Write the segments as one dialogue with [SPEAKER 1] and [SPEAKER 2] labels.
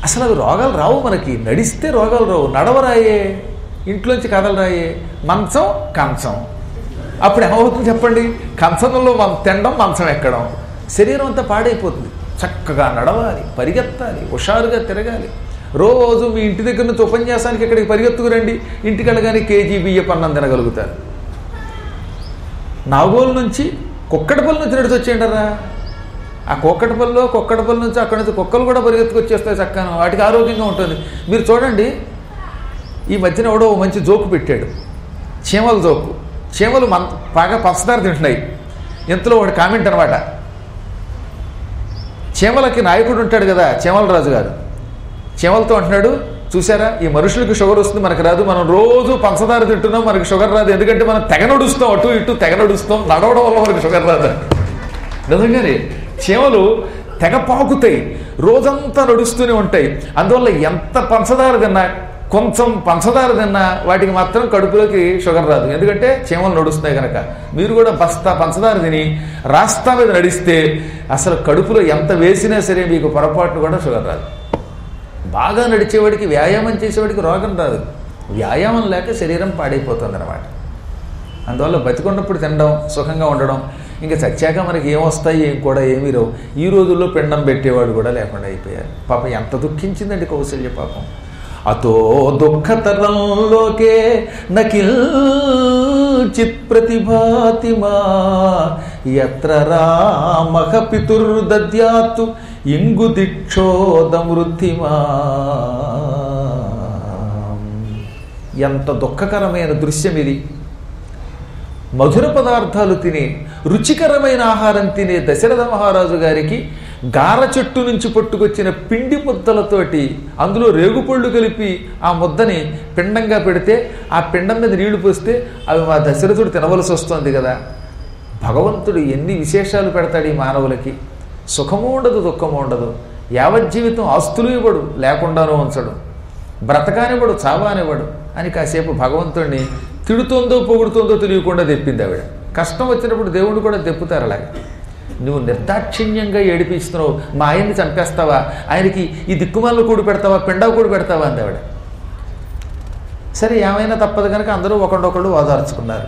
[SPEAKER 1] అసలు అవి రోగాలు రావు, మనకి నడిస్తే రోగాలు రావు. నడవరాయే, ఇంట్లోంచి కదలరాయే, మంచం కంచం. అప్పుడు ఏమవుతుంది చెప్పండి? కంచంలో తినడం, మంచం ఎక్కడం, శరీరం అంతా పాడైపోతుంది. చక్కగా నడవాలి, పరిగెత్తాలి, హుషారుగా తిరగాలి. రోజు మీ ఇంటి దగ్గర నుంచి ఉపన్యాసానికి ఇక్కడికి పరిగెత్తుకురండి, ఇంటికి వెళ్ళగానే కేజీ బియ్యపు అన్నం తినగలుగుతారు. నాగోలు నుంచి కుక్కటపల్లి నుంచి నడిచి వచ్చేయంటారా, ఆ కుక్కటపల్లి నుంచి అక్కడి నుంచి కుక్కలు కూడా పరిగెత్తుకొచ్చేస్తాయి చక్కగా, వాటికి ఆరోగ్యంగా ఉంటుంది. మీరు చూడండి, ఈ మధ్యన ఎవడో మంచి జోకు పెట్టాడు, చీమల జోకు. చీమలు బాగా పంచదార తింటున్నాయి. ఇంతలో వాడి కామెంట్ అనమాట, చీమలకి నాయకుడు ఉంటాడు కదా చీమల రాజు గారు, చీమలతో అంటున్నాడు, చూసారా ఈ మనుషులకి షుగర్ వస్తుంది, మనకు రాదు. మనం రోజు పంచదార తింటున్నాం, మనకి షుగర్ రాదు. ఎందుకంటే మనం తెగ నడుస్తాం, అటు ఇటు తెగ నడుస్తాం, నడవడం వల్ల మనకి షుగర్ రాదు. నిజంగానే చీమలు తెగ పాకుతాయి, రోజంతా నడుస్తూనే ఉంటాయి. అందువల్ల ఎంత పంచదార తిన్నా, కొంచెం పంచదార తిన్నా వాటికి మాత్రం కడుపులోకి షుగర్ రాదు. ఎందుకంటే చీమలు నడుస్తున్నాయి కనుక. మీరు కూడా బస్తా పంచదార తిని రాస్తా మీద నడిస్తే అసలు కడుపులో ఎంత వేసినా సరే మీకు పొరపాటును కూడా షుగర్ రాదు. బాగా నడిచేవాడికి, వ్యాయామం చేసేవాడికి రోగం రాదు. వ్యాయామం లేక శరీరం పాడైపోతుంది అన్నమాట. అందువల్ల బతికున్నప్పుడు తినడం, సుఖంగా ఉండడం. ఇంకా చచ్చాక మనకి ఏమొస్తాయి, ఏం కూడా ఏమీ రావు. ఈ రోజుల్లో పిండం పెట్టేవాడు కూడా లేకుండా అయిపోయారు. పాపం ఎంత దుఃఖించిందండి కౌసల్య పాపం. అతో దుఃఖతరంలోకే నకిల్చిత్ ప్రతిభాతిమా యత్ర రామః పితుర్దద్యాత్ ఇంగుదిక్షోదమృద్ధిమా. ఎంత దుఃఖకరమైన దృశ్యం ఇది. మధుర పదార్థాలు తినే, రుచికరమైన ఆహారం తినే దశరథ మహారాజు గారికి గార చెట్టు నుంచి పట్టుకొచ్చిన పిండి ముద్దలతోటి అందులో రేగుపళ్ళు కలిపి ఆ ముద్దని పిండంగా పెడితే ఆ పిండం మీద నీళ్లు పోస్తే అవి మా దశరథుడు తినవలసి వస్తుంది కదా. భగవంతుడు ఎన్ని విశేషాలు పెడతాడు ఈ మానవులకి. సుఖము ఉండదు, దుఃఖము ఉండదు. యావజ్జీవితం ఆస్తులు ఇవ్వడు, లేకుండానూ ఉంచడు, బ్రతకానివ్వడు, చావానివ్వడు అని కాసేపు భగవంతుడిని తిడుతోందో పొగుడుతోందో తెలియకుండా తెప్పింది ఆవిడ. కష్టం వచ్చినప్పుడు దేవుడు కూడా తెప్పుతారు. అలాగే నువ్వు నిర్దాక్షిణ్యంగా ఏడిపిస్తున్నావు, మా ఆయన్ని చంపేస్తావా, ఆయనకి ఈ దిక్కుమాలను కూడి పెడతావా, పిండా కూడి పెడతావా అంది ఆవిడ. సరే ఏమైనా తప్పదు కనుక అందరూ ఒకళ్ళొకళ్ళు ఓదార్చుకున్నారు.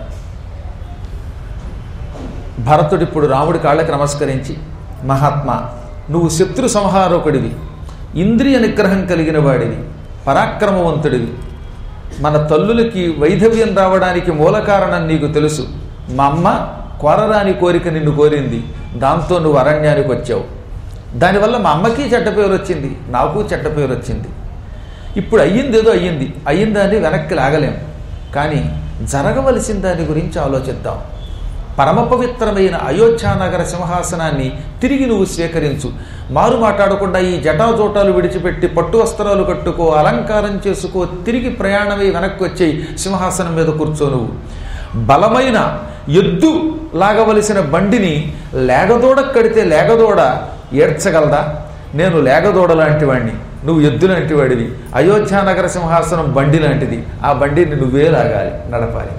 [SPEAKER 1] భరతుడు ఇప్పుడు రాముడి కాళ్ళకి నమస్కరించి, మహాత్మా నువ్వు శత్రు సంహారకుడివి, ఇంద్రియ నిగ్రహం కలిగిన వాడివి, పరాక్రమవంతుడివి. మన తల్లులకి వైధవ్యం రావడానికి మూల కారణం నీకు తెలుసు. మా అమ్మ కోరరాని కోరిక నిన్ను కోరింది, దాంతో నువ్వు అరణ్యానికి వచ్చావు. దానివల్ల మా అమ్మకి చెడ్డ పేరు వచ్చింది, నాకు చెడ్డ పేరు వచ్చింది. ఇప్పుడు అయ్యింది ఏదో అయ్యింది, అయిన దాన్ని వెనక్కి లాగలేం. కానీ జరగవలసిన దాని గురించి ఆలోచిద్దాం. పరమ పవిత్రమైన అయోధ్యానగర సింహాసనాన్ని తిరిగి నువ్వు స్వీకరించు. మారు మాట్లాడకుండా ఈ జటాజోటాలు విడిచిపెట్టి పట్టు వస్త్రాలు కట్టుకో, అలంకారం చేసుకో, తిరిగి ప్రయాణమై వెనక్కి వచ్చేయి, సింహాసనం మీద కూర్చో. నువ్వు బలమైన ఎద్దు లాగవలసిన బండిని లేగదోడ కడితే లేగదోడ ఏడ్చగలదా? నేను లేగదోడ లాంటి వాడిని, నువ్వు ఎద్దు లాంటి వాడివి. అయోధ్యానగర సింహాసనం బండి లాంటిది, ఆ బండిని నువ్వే లాగాలి, నడపాలి.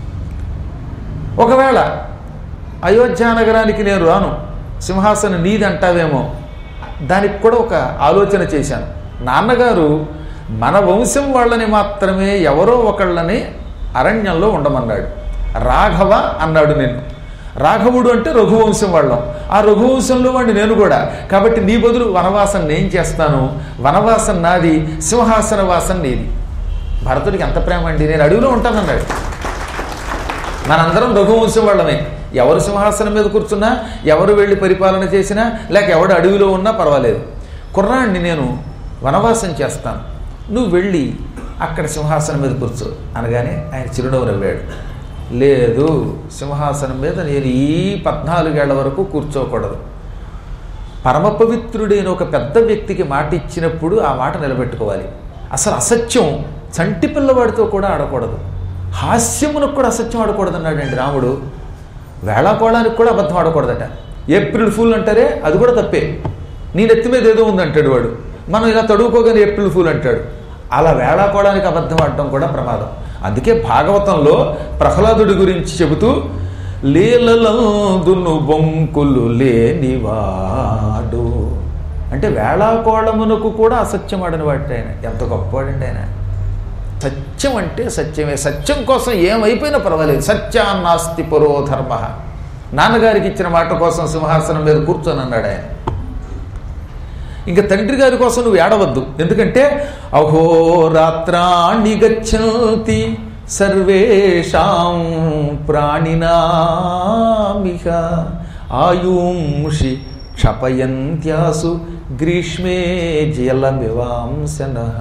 [SPEAKER 1] ఒకవేళ అయోధ్యానగరానికి నేను రాను, సింహాసనం నీది అంటావేమో, దానికి కూడా ఒక ఆలోచన చేశాను. నాన్నగారు మన వంశం వాళ్ళని మాత్రమే ఎవరో ఒకళ్ళని అరణ్యంలో ఉండమన్నాడు. రాఘవ అన్నాడు నిన్ను. రాఘవుడు అంటే రఘువంశం వాళ్ళం, ఆ రఘువంశంలో వాడిని నేను కూడా. కాబట్టి నీ బదులు వనవాసం నేను చేస్తాను, వనవాసం నాది, సింహాసన వాసం నీది. భరతుడికి ఎంత ప్రేమ అండి, నేను అడవిలో ఉంటానన్నాడు. మనందరం రఘువంశం వాళ్ళమే. ఎవరు సింహాసనం మీద కూర్చున్నా, ఎవరు వెళ్ళి పరిపాలన చేసినా, లేక ఎవడు అడవిలో ఉన్నా పర్వాలేదు. కుర్రాడిని నేను వనవాసం చేస్తాను, నువ్వు వెళ్ళి అక్కడ సింహాసనం మీద కూర్చో అనగానే ఆయన చిరునవ్వు నవ్వాడు. లేదు, సింహాసనం మీద నేను ఈ 14 ఏళ్ల వరకు కూర్చోకూడదు. పరమ పవిత్రుడైన ఒక పెద్ద వ్యక్తికి మాట ఇచ్చినప్పుడు ఆ మాట నిలబెట్టుకోవాలి. అసలు అసత్యం చంటి పిల్లవాడితో కూడా ఆడకూడదు, హాస్యమునకు కూడా అసత్యం ఆడకూడదు అన్నాడండి రాముడు. వేళాకోళానికి కూడా అబద్ధం ఆడకూడదట. ఏప్రిల్ ఫూల్ అంటారే, అది కూడా తప్పే. నీ నెత్తి మీద ఏదో ఉందంటాడు వాడు, మనం ఇలా తడువుకోగానే ఏప్రిల్ ఫూల్ అంటాడు. అలా వేళాకోళానికి అబద్ధం ఆడటం కూడా ప్రమాదం. అందుకే భాగవతంలో ప్రహ్లాదుడి గురించి చెబుతూ, లీలలందును బొంకులు లేనివాడు అంటే వేళాకోళమునకు కూడా అసత్యం ఆడని వాడి ఆయన. ఎంత గొప్పవాడండి ఆయన. సత్యం అంటే సత్యమే. సత్యం కోసం ఏమైపోయినా పర్వాలేదు. సత్యాన్నాస్తి పరో ధర్మ. నాన్నగారికి ఇచ్చిన మాట కోసం సింహాసనం మీద కూర్చొని అన్నాడు ఆయన. ఇంకా తండ్రి గారి కోసం నువ్వు ఏడవద్దు. ఎందుకంటే అహోరాత్రాణి గచ్చంతి సర్వేషాం ప్రాణినామిహ ఆయుంషి క్షపయంత్యాసు గ్రీష్మే జలమివాంసనః.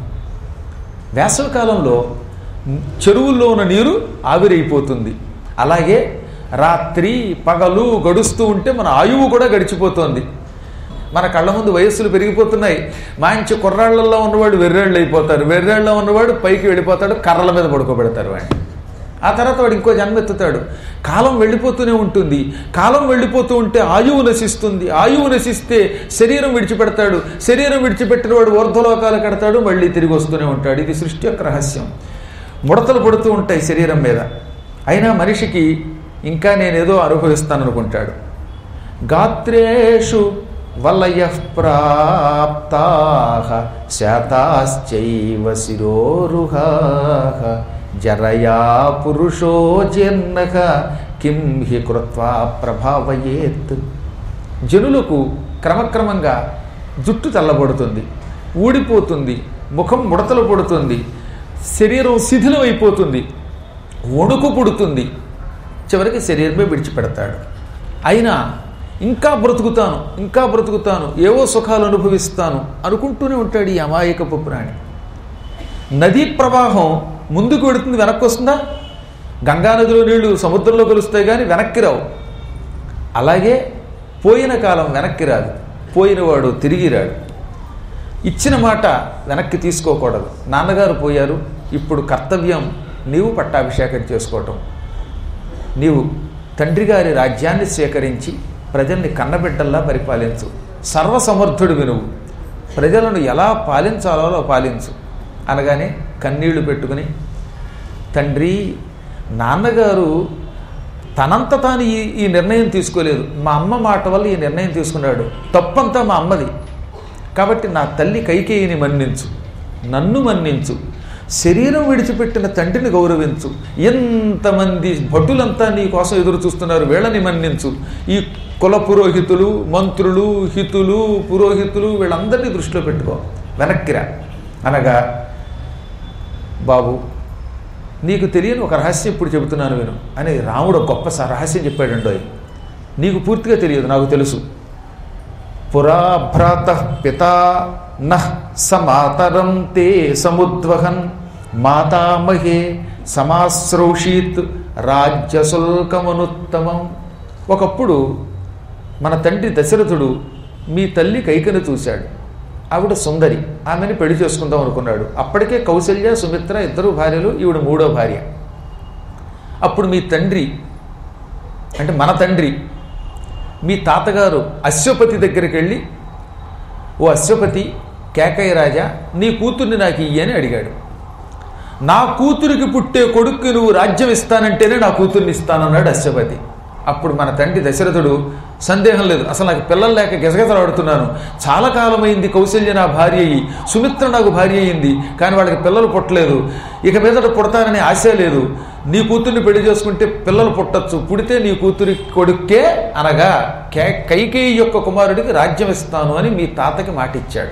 [SPEAKER 1] వేసవికాలంలో చెరువుల్లో ఉన్న నీరు ఆవిరైపోతుంది. అలాగే రాత్రి పగలు గడుస్తూ ఉంటే మన ఆయువు కూడా గడిచిపోతుంది. మన కళ్ళ ముందు వయస్సులు పెరిగిపోతున్నాయి. మంచి కుర్రాళ్లలో ఉన్నవాడు వెర్రేళ్ళు అయిపోతారు. వెర్రేళ్ళలో ఉన్నవాడు పైకి వెళ్ళిపోతాడు, కర్రల మీద పడుకోబెడతారు వాడిని. ఆ తర్వాత వాడు ఇంకో జన్మెత్తుతాడు. కాలం వెళ్ళిపోతూనే ఉంటుంది. కాలం వెళ్ళిపోతూ ఉంటే ఆయువు నశిస్తుంది. ఆయువు నశిస్తే శరీరం విడిచిపెడతాడు. శరీరం విడిచిపెట్టిన వాడు ఊర్ధ్వలోకాలు కడతాడు, మళ్ళీ తిరిగి వస్తూనే ఉంటాడు. ఇది సృష్టి యొక్క రహస్యం. ముడతలు పడుతూ ఉంటాయి శరీరం మీద. అయినా మనిషికి ఇంకా నేనేదో అనుభవిస్తాననుకుంటాడు. గాత్రేషు వలయః ప్రాప్తాః శాతాశ్చైవ శిరోరుహాః జరయా పురుషో జీర్ణః కిం హి కృత్వా ప్రభావయేత్. జనులకు క్రమక్రమంగా జుట్టు తెల్లబడుతుంది, ఊడిపోతుంది, ముఖం ముడతలు పడుతుంది, శరీరం శిథిలం అయిపోతుంది, వణుకు పుడుతుంది, చివరికి శరీరమే విడిచిపెడతాడు. అయినా ఇంకా బ్రతుకుతాను, ఇంకా బ్రతుకుతాను, ఏవో సుఖాలు అనుభవిస్తాను అనుకుంటూనే ఉంటాడు ఈ అమాయకపు ప్రాణి. నదీ ప్రవాహం ముందుకు వెడుతుంది, వెనక్కి వస్తుందా? గంగానదిలో నీళ్లు సముద్రంలో కలుస్తాయి కానీ వెనక్కి రావు. అలాగే పోయిన కాలం వెనక్కి రాదు, పోయినవాడు తిరిగి రాడు. ఇచ్చిన మాట వెనక్కి తీసుకోకూడదు. నాన్నగారు పోయారు, ఇప్పుడు కర్తవ్యం నీవు పట్టాభిషేకం చేసుకోవటం. నీవు తండ్రి గారి రాజ్యాన్ని స్వీకరించి ప్రజల్ని కన్నబిడ్డల్లా పరిపాలించు. సర్వసమర్థుడు వినువు. ప్రజలను ఎలా పాలించాలో అలా పాలించు అనగానే కన్నీళ్లు పెట్టుకుని, తండ్రి, నాన్నగారు తనంత తాను ఈ నిర్ణయం తీసుకోలేదు, మా అమ్మ మాట వల్ల ఈ నిర్ణయం తీసుకున్నాడు. తప్పంతా మా అమ్మది. కాబట్టి నా తల్లి కైకేయిని మన్నించు, నన్ను మన్నించు, శరీరం విడిచిపెట్టిన తండ్రిని గౌరవించు. ఎంతమంది భటులంతా నీ కోసం ఎదురు చూస్తున్నారు, వీళ్ళని మన్నించు. ఈ కుల పురోహితులు, మంత్రులు, హితులు, పురోహితులు వీళ్ళందరినీ దృష్టిలో పెట్టుకో, వెనక్కిరా అనగా, బాబు నీకు తెలియని ఒక రహస్యం ఇప్పుడు చెబుతున్నాను విను అని రాముడు గొప్ప రహస్యం చెప్పాడండో. నీకు పూర్తిగా తెలియదు, నాకు తెలుసు. పురా భ్రాతః పితా నః సమాతరం తే సముద్వహన్ మాతామహే సమాశ్రౌషీత్ రాజ్యశుల్కమనుత్తమం. ఒకప్పుడు మన తండ్రి దశరథుడు మీ తల్లి కైకను చూశాడు. ఆవిడ సుందరి, ఆమెని పెళ్లి చేసుకుందాం అనుకున్నాడు. అప్పటికే కౌసల్య, సుమిత్ర ఇద్దరు భార్యలు, ఈవిడ మూడో భార్య. అప్పుడు మీ తండ్రి అంటే మన తండ్రి మీ తాతగారు అశ్వపతి దగ్గరికి వెళ్ళి, ఓ అశ్వపతి, కేకయ్య రాజా, నీ కూతుర్ని నాకు ఇయ్యని అడిగాడు. నా కూతురికి పుట్టే కొడుక్కి నువ్వు రాజ్యం ఇస్తానంటేనే నా కూతుర్ని ఇస్తానన్నాడు అశ్వపతి. అప్పుడు మన తండ్రి దశరథుడు, సందేహం లేదు, అసలు నాకు పిల్లలు లేక గెసగెసలాడుతున్నాను, చాలా కాలమైంది కౌశల్య నా భార్య అయ్యి, సుమిత్ర నాకు భార్య అయింది, కానీ వాళ్ళకి పిల్లలు పుట్టలేదు, ఇక మీదట పుడతానని ఆశ లేదు, నీ కూతుర్ని పెళ్లి చేసుకుంటే పిల్లలు పుట్టచ్చు, పుడితే నీ కూతురి కొడుక్కే అనగా కైకేయి యొక్క కుమారుడికి రాజ్యం ఇస్తాను అని మీ తాతకి మాట ఇచ్చాడు.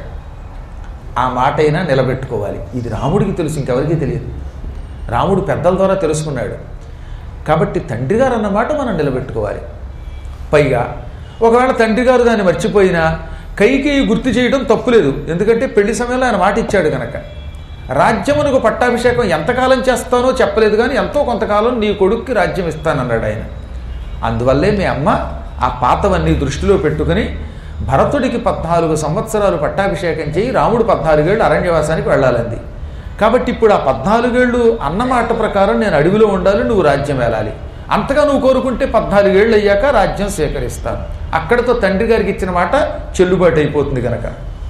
[SPEAKER 1] ఆ మాట అయినా నిలబెట్టుకోవాలి. ఇది రాముడికి తెలుసు, ఇంకెవరికీ తెలియదు. రాముడు పెద్దల ద్వారా తెలుసుకున్నాడు. కాబట్టి తండ్రి గారు అన్నమాట మనం నిలబెట్టుకోవాలి. పైగా ఒకవేళ తండ్రి గారు దాన్ని మర్చిపోయినా కైకేయి గుర్తు చేయడం తప్పులేదు. ఎందుకంటే పెళ్లి సమయంలో ఆయన మాట ఇచ్చాడు కనుక. రాజ్యమునకు పట్టాభిషేకం ఎంతకాలం చేస్తానో చెప్పలేదు, కానీ ఎంతో కొంతకాలం నీ కొడుక్కి రాజ్యం ఇస్తానన్నాడు ఆయన. అందువల్లే మీ అమ్మ ఆ పాతవన్నీ దృష్టిలో పెట్టుకుని భరతుడికి 14 సంవత్సరాలు పట్టాభిషేకం చేయి, రాముడు 14 ఏళ్ళు అరణ్యవాసానికి వెళ్ళాలంది. కాబట్టి ఇప్పుడు ఆ 14 ఏళ్ళు అన్నమాట ప్రకారం నేను అడవిలో ఉండాలి, నువ్వు రాజ్యం వెళ్ళాలి. అంతగా నువ్వు కోరుకుంటే 14 ఏళ్ళు అయ్యాక రాజ్యం స్వీకరిస్తాను. అక్కడితో తండ్రి గారికి ఇచ్చిన మాట చెల్లుబాటు అయిపోతుంది కనుక.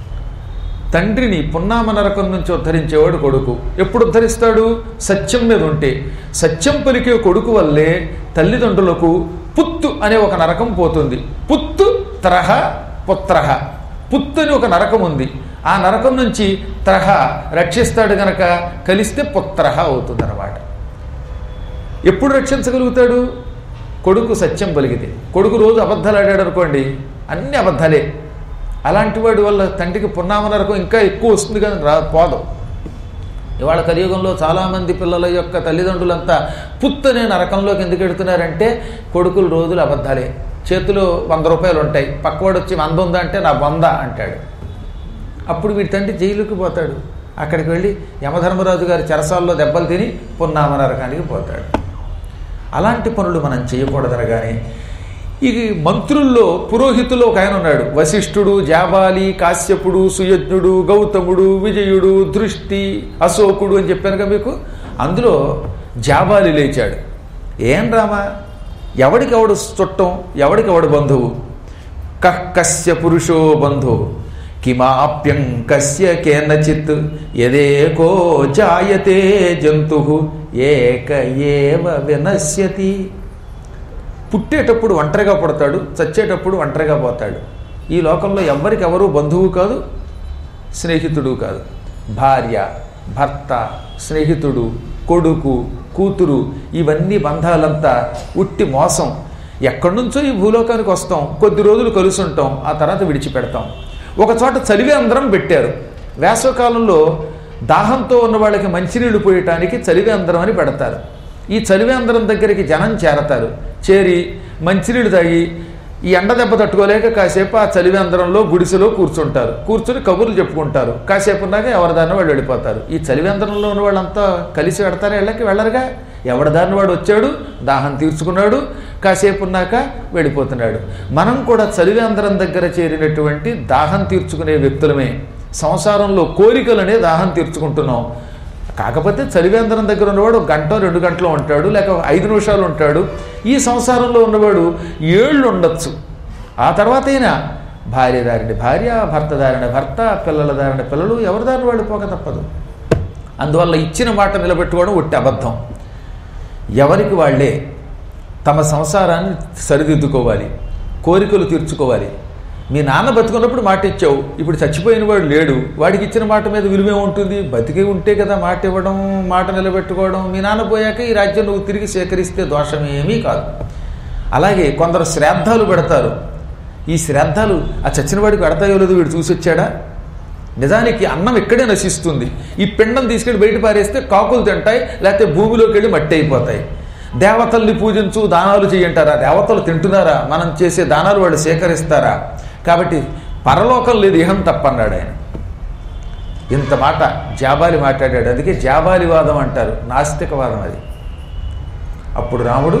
[SPEAKER 1] తండ్రిని పున్నామ నరకం నుంచి ఉద్ధరించేవాడు కొడుకు. ఎప్పుడు ఉద్ధరిస్తాడు? సత్యం మీద ఉంటే. సత్యం పలికే కొడుకు వల్లే తల్లిదండ్రులకు పుత్తు అనే ఒక నరకం పోతుంది. పుత్తు త్రహ పుత్రహ. పుత్తని ఒక నరకం ఉంది. ఆ నరకం నుంచి త్రహ రక్షిస్తాడు గనక కలిస్తే పుత్రహ అవుతుందన్నమాట. ఎప్పుడు రక్షించగలుగుతాడు? కొడుకు సత్యం పలికితే. కొడుకు రోజు అబద్ధాలు ఆడాడు అనుకోండి, అన్ని అబద్ధాలే. అలాంటి వాడి వల్ల తండ్రికి పున్నామ నరకం ఇంకా ఎక్కువ వస్తుంది కానీ పోదు. ఇవాళ కలియుగంలో చాలామంది పిల్లల యొక్క తల్లిదండ్రులంతా పుత్తనే నరకంలోకి ఎందుకు ఎడుతున్నారంటే కొడుకులు రోజులు అబద్ధాలే. చేతిలో 100 రూపాయలు ఉంటాయి, పక్కవాడు వచ్చి 100 ఉందా అంటే నా 100 అంటాడు. అప్పుడు వీడి తండ్రి జైలుకి పోతాడు. అక్కడికి వెళ్ళి యమధర్మరాజు గారి చెరసాల్లో దెబ్బలు తిని పున్నామ నరకానికి పోతాడు. అలాంటి పనులు మనం చేయకూడదనగానే ఈ మంత్రుల్లో పురోహితుల్లో ఒక ఆయన ఉన్నాడు. వశిష్ఠుడు, జాబాలి, కాశ్యపుడు, సుయజ్ఞుడు, గౌతముడు, విజయుడు, దృష్టి, అశోకుడు అని చెప్పానుగా మీకు. అందులో జాబాలి లేచాడు. ఏం రామా, ఎవడికెవడు చుట్టం, ఎవడికెవడు బంధువు? కస్య పురుషో బంధువు కిమాప్యం కస్య కేనచిత్ యదేకో జాయతే జంతు ఏక ఏవ వినశ్యతి. పుట్టేటప్పుడు ఒంటరిగా పుడతాడు, చచ్చేటప్పుడు ఒంటరిగా పోతాడు. ఈ లోకంలో ఎవరికెవరు బంధువు కాదు, స్నేహితుడు కాదు. భార్య, భర్త, స్నేహితుడు, కొడుకు, కూతురు, ఇవన్నీ బంధాలంతా ఉట్టి మోసం. ఎక్కడి నుంచో ఈ భూలోకానికి వస్తాం, కొద్ది రోజులు కలుసుంటాం, ఆ తర్వాత విడిచిపెడతాం. ఒక చోట చలివి అందరం పెట్టారు. వేసవకాలంలో దాహంతో ఉన్న వాళ్ళకి మంచినీళ్లు పోయటానికి చలివి అందరం అని పెడతారు. ఈ చలివి అందరం దగ్గరికి జనం చేరతారు. చేరి మంచినీళ్ళు తాగి ఈ ఎండ దెబ్బ తట్టుకోలేక కాసేపు ఆ చలివి అందరంలో గుడిసెలో కూర్చుంటారు. కూర్చుని కబుర్లు చెప్పుకుంటారు. కాసేపు ఉన్నాక ఎవరిదాన్ని వాళ్ళు వెళ్ళిపోతారు. ఈ చలివి అందరంలో ఉన్న వాళ్ళంతా కలిసి పెడతారా? వెళ్ళరుగా. ఎవరిదాన్ని వాడు వచ్చాడు, దాహం తీర్చుకున్నాడు, కాసేపు ఉన్నాక వెళ్ళిపోతున్నాడు. మనం కూడా చలివి అందరం దగ్గర చేరినటువంటి దాహం తీర్చుకునే వ్యక్తులమే. సంసారంలో కోరికలనే దాహం తీర్చుకుంటున్నాం. కాకపోతే చలివేంద్రం దగ్గర ఉన్నవాడు 1 గంట 2 గంటలు ఉంటాడు, లేక 5 నిమిషాలు ఉంటాడు. ఈ సంసారంలో ఉన్నవాడు 7 ఉండొచ్చు. ఆ తర్వాత అయినా భార్య దారిని భార్య, భర్త దారిని భర్త, పిల్లల దారిని పిల్లలు, ఎవరి దారిని వాళ్ళు పోక తప్పదు. అందువల్ల ఇచ్చిన మాట నిలబెట్టుకోవడం ఒట్టి అబద్ధం. ఎవరికి వాళ్ళే తమ సంసారాన్ని సరిదిద్దుకోవాలి, కోరికలు తీర్చుకోవాలి. మీ నాన్న బతికున్నప్పుడు మాట ఇచ్చావు, ఇప్పుడు చచ్చిపోయిన వాడు లేడు, వాడికి ఇచ్చిన మాట మీద విలువే ఉంటుంది. బతికి ఉంటే కదా మాట ఇవ్వడం, మాట నిలబెట్టుకోవడం. మీ నాన్న పోయాక ఈ రాజ్యం నువ్వు తిరిగి సేకరిస్తే దోషమేమీ కాదు. అలాగే కొందరు శ్రాద్ధాలు పెడతారు. ఈ శ్రాద్ధాలు ఆ చచ్చిన వాడికి పెడతాయో లేదో వీడు చూసి వచ్చాడా? నిజానికి అన్నం ఇక్కడే నశిస్తుంది. ఈ పిండం తీసుకెళ్ళి బయట పారేస్తే కాకులు తింటాయి, లేకపోతే భూమిలోకి వెళ్ళి మట్టి అయిపోతాయి. దేవతల్ని పూజించు, దానాలు చేయంటారా? దేవతలు తింటున్నారా? మనం చేసే దానాలు వాళ్ళు సేకరిస్తారా? కాబట్టి పరలోకం లేదు, ఇహం తప్పన్నాడు ఆయన. ఇంత మాట జాబాలి మాట్లాడాడు. అందుకే జాబాలివాదం అంటారు, నాస్తికవాదం అది. అప్పుడు రాముడు,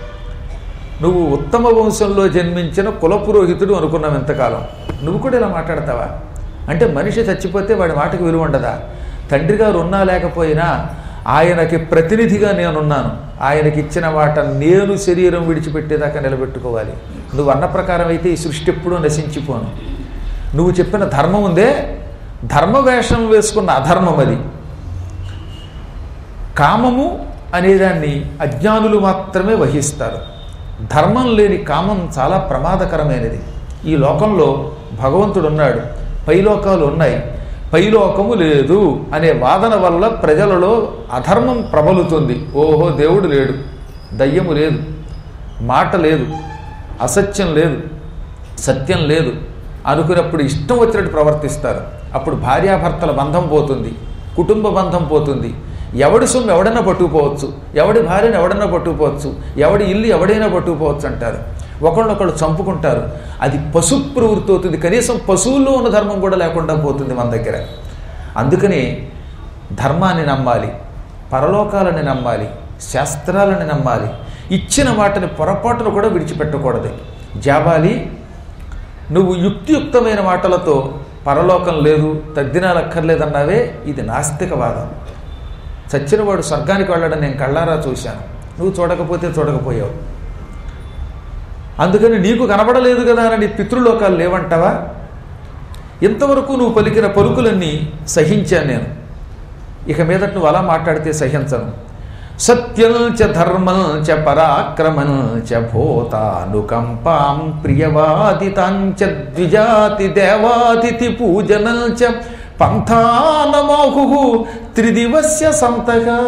[SPEAKER 1] నువ్వు ఉత్తమ వంశంలో జన్మించిన కులపురోహితుడు అనుకున్నావు ఇంతకాలం, నువ్వు కూడా ఇలా మాట్లాడతావా? అంటే మనిషి చచ్చిపోతే వాడి మాటకు విలువ ఉండదా? తండ్రి గారు ఉన్నా లేకపోయినా ఆయనకి ప్రతినిధిగా నేనున్నాను. ఆయనకి ఇచ్చిన మాట నేను శరీరం విడిచిపెట్టేదాకా నిలబెట్టుకోవాలి. నువ్వు అన్న ప్రకారం అయితే ఈ సృష్టి ఎప్పుడూ నశించిపోను. నువ్వు చెప్పిన ధర్మం ఉందే, ధర్మవేషం వేసుకున్న అధర్మం అది. కామము అనేదాన్ని అజ్ఞానులు మాత్రమే వహిస్తారు. ధర్మం లేని కామం చాలా ప్రమాదకరమైనది. ఈ లోకంలో భగవంతుడు ఉన్నాడు, పైలోకాలు ఉన్నాయి, పైలోకము లేదు అనే వాదన వల్ల ప్రజలలో అధర్మం ప్రబలుతుంది. ఓహో, దేవుడు లేడు, దయ్యము లేదు, మాట లేదు, అసత్యం లేదు, సత్యం లేదు అనుకున్నప్పుడు ఇష్టం వచ్చినట్టు ప్రవర్తిస్తారు. అప్పుడు భార్యాభర్తల బంధం పోతుంది, కుటుంబ బంధం పోతుంది. ఎవడి సొమ్ము ఎవడైనా పట్టుకుపోవచ్చు, ఎవడి భార్యను ఎవడైనా పట్టుకుపోవచ్చు, ఎవడి ఇల్లు ఎవడైనా పట్టుకుపోవచ్చు అంటారు. ఒకళ్ళొకళ్ళు చంపుకుంటారు. అది పశు ప్రవృత్తి అవుతుంది. కనీసం పశువుల్లో ఉన్న ధర్మం కూడా లేకుండా పోతుంది మన దగ్గర. అందుకని ధర్మాన్ని నమ్మాలి, పరలోకాలని నమ్మాలి, శాస్త్రాలని నమ్మాలి. ఇచ్చిన మాటని పొరపాటును కూడా విడిచిపెట్టకూడదు. జాబాలి, నువ్వు యుక్తియుక్తమైన మాటలతో పరలోకం లేదు, తద్దినాలు అక్కర్లేదన్నావే, ఇది నాస్తికవాదం. చచ్చినవాడు స్వర్గానికి వెళ్ళడం నేను కళ్ళారా చూశాను, నువ్వు చూడకపోతే చూడకపోయావు. అందుకని నీకు కనబడలేదు కదా అని పితృలోకాలు లేవంటావా? ఇంతవరకు నువ్వు పలికిన పలుకులన్నీ సహించాను నేను, ఇక మీదట నువ్వు అలా మాట్లాడితే సహించను. సత్యం చ ధర్మం చ పరాక్రమం చ భూతానుకంపాం ప్రియవాదితాంచ ద్విజాతి దేవాతిథి పూజనం చ పంథానమాహు త్రిదివస్య సంతగా.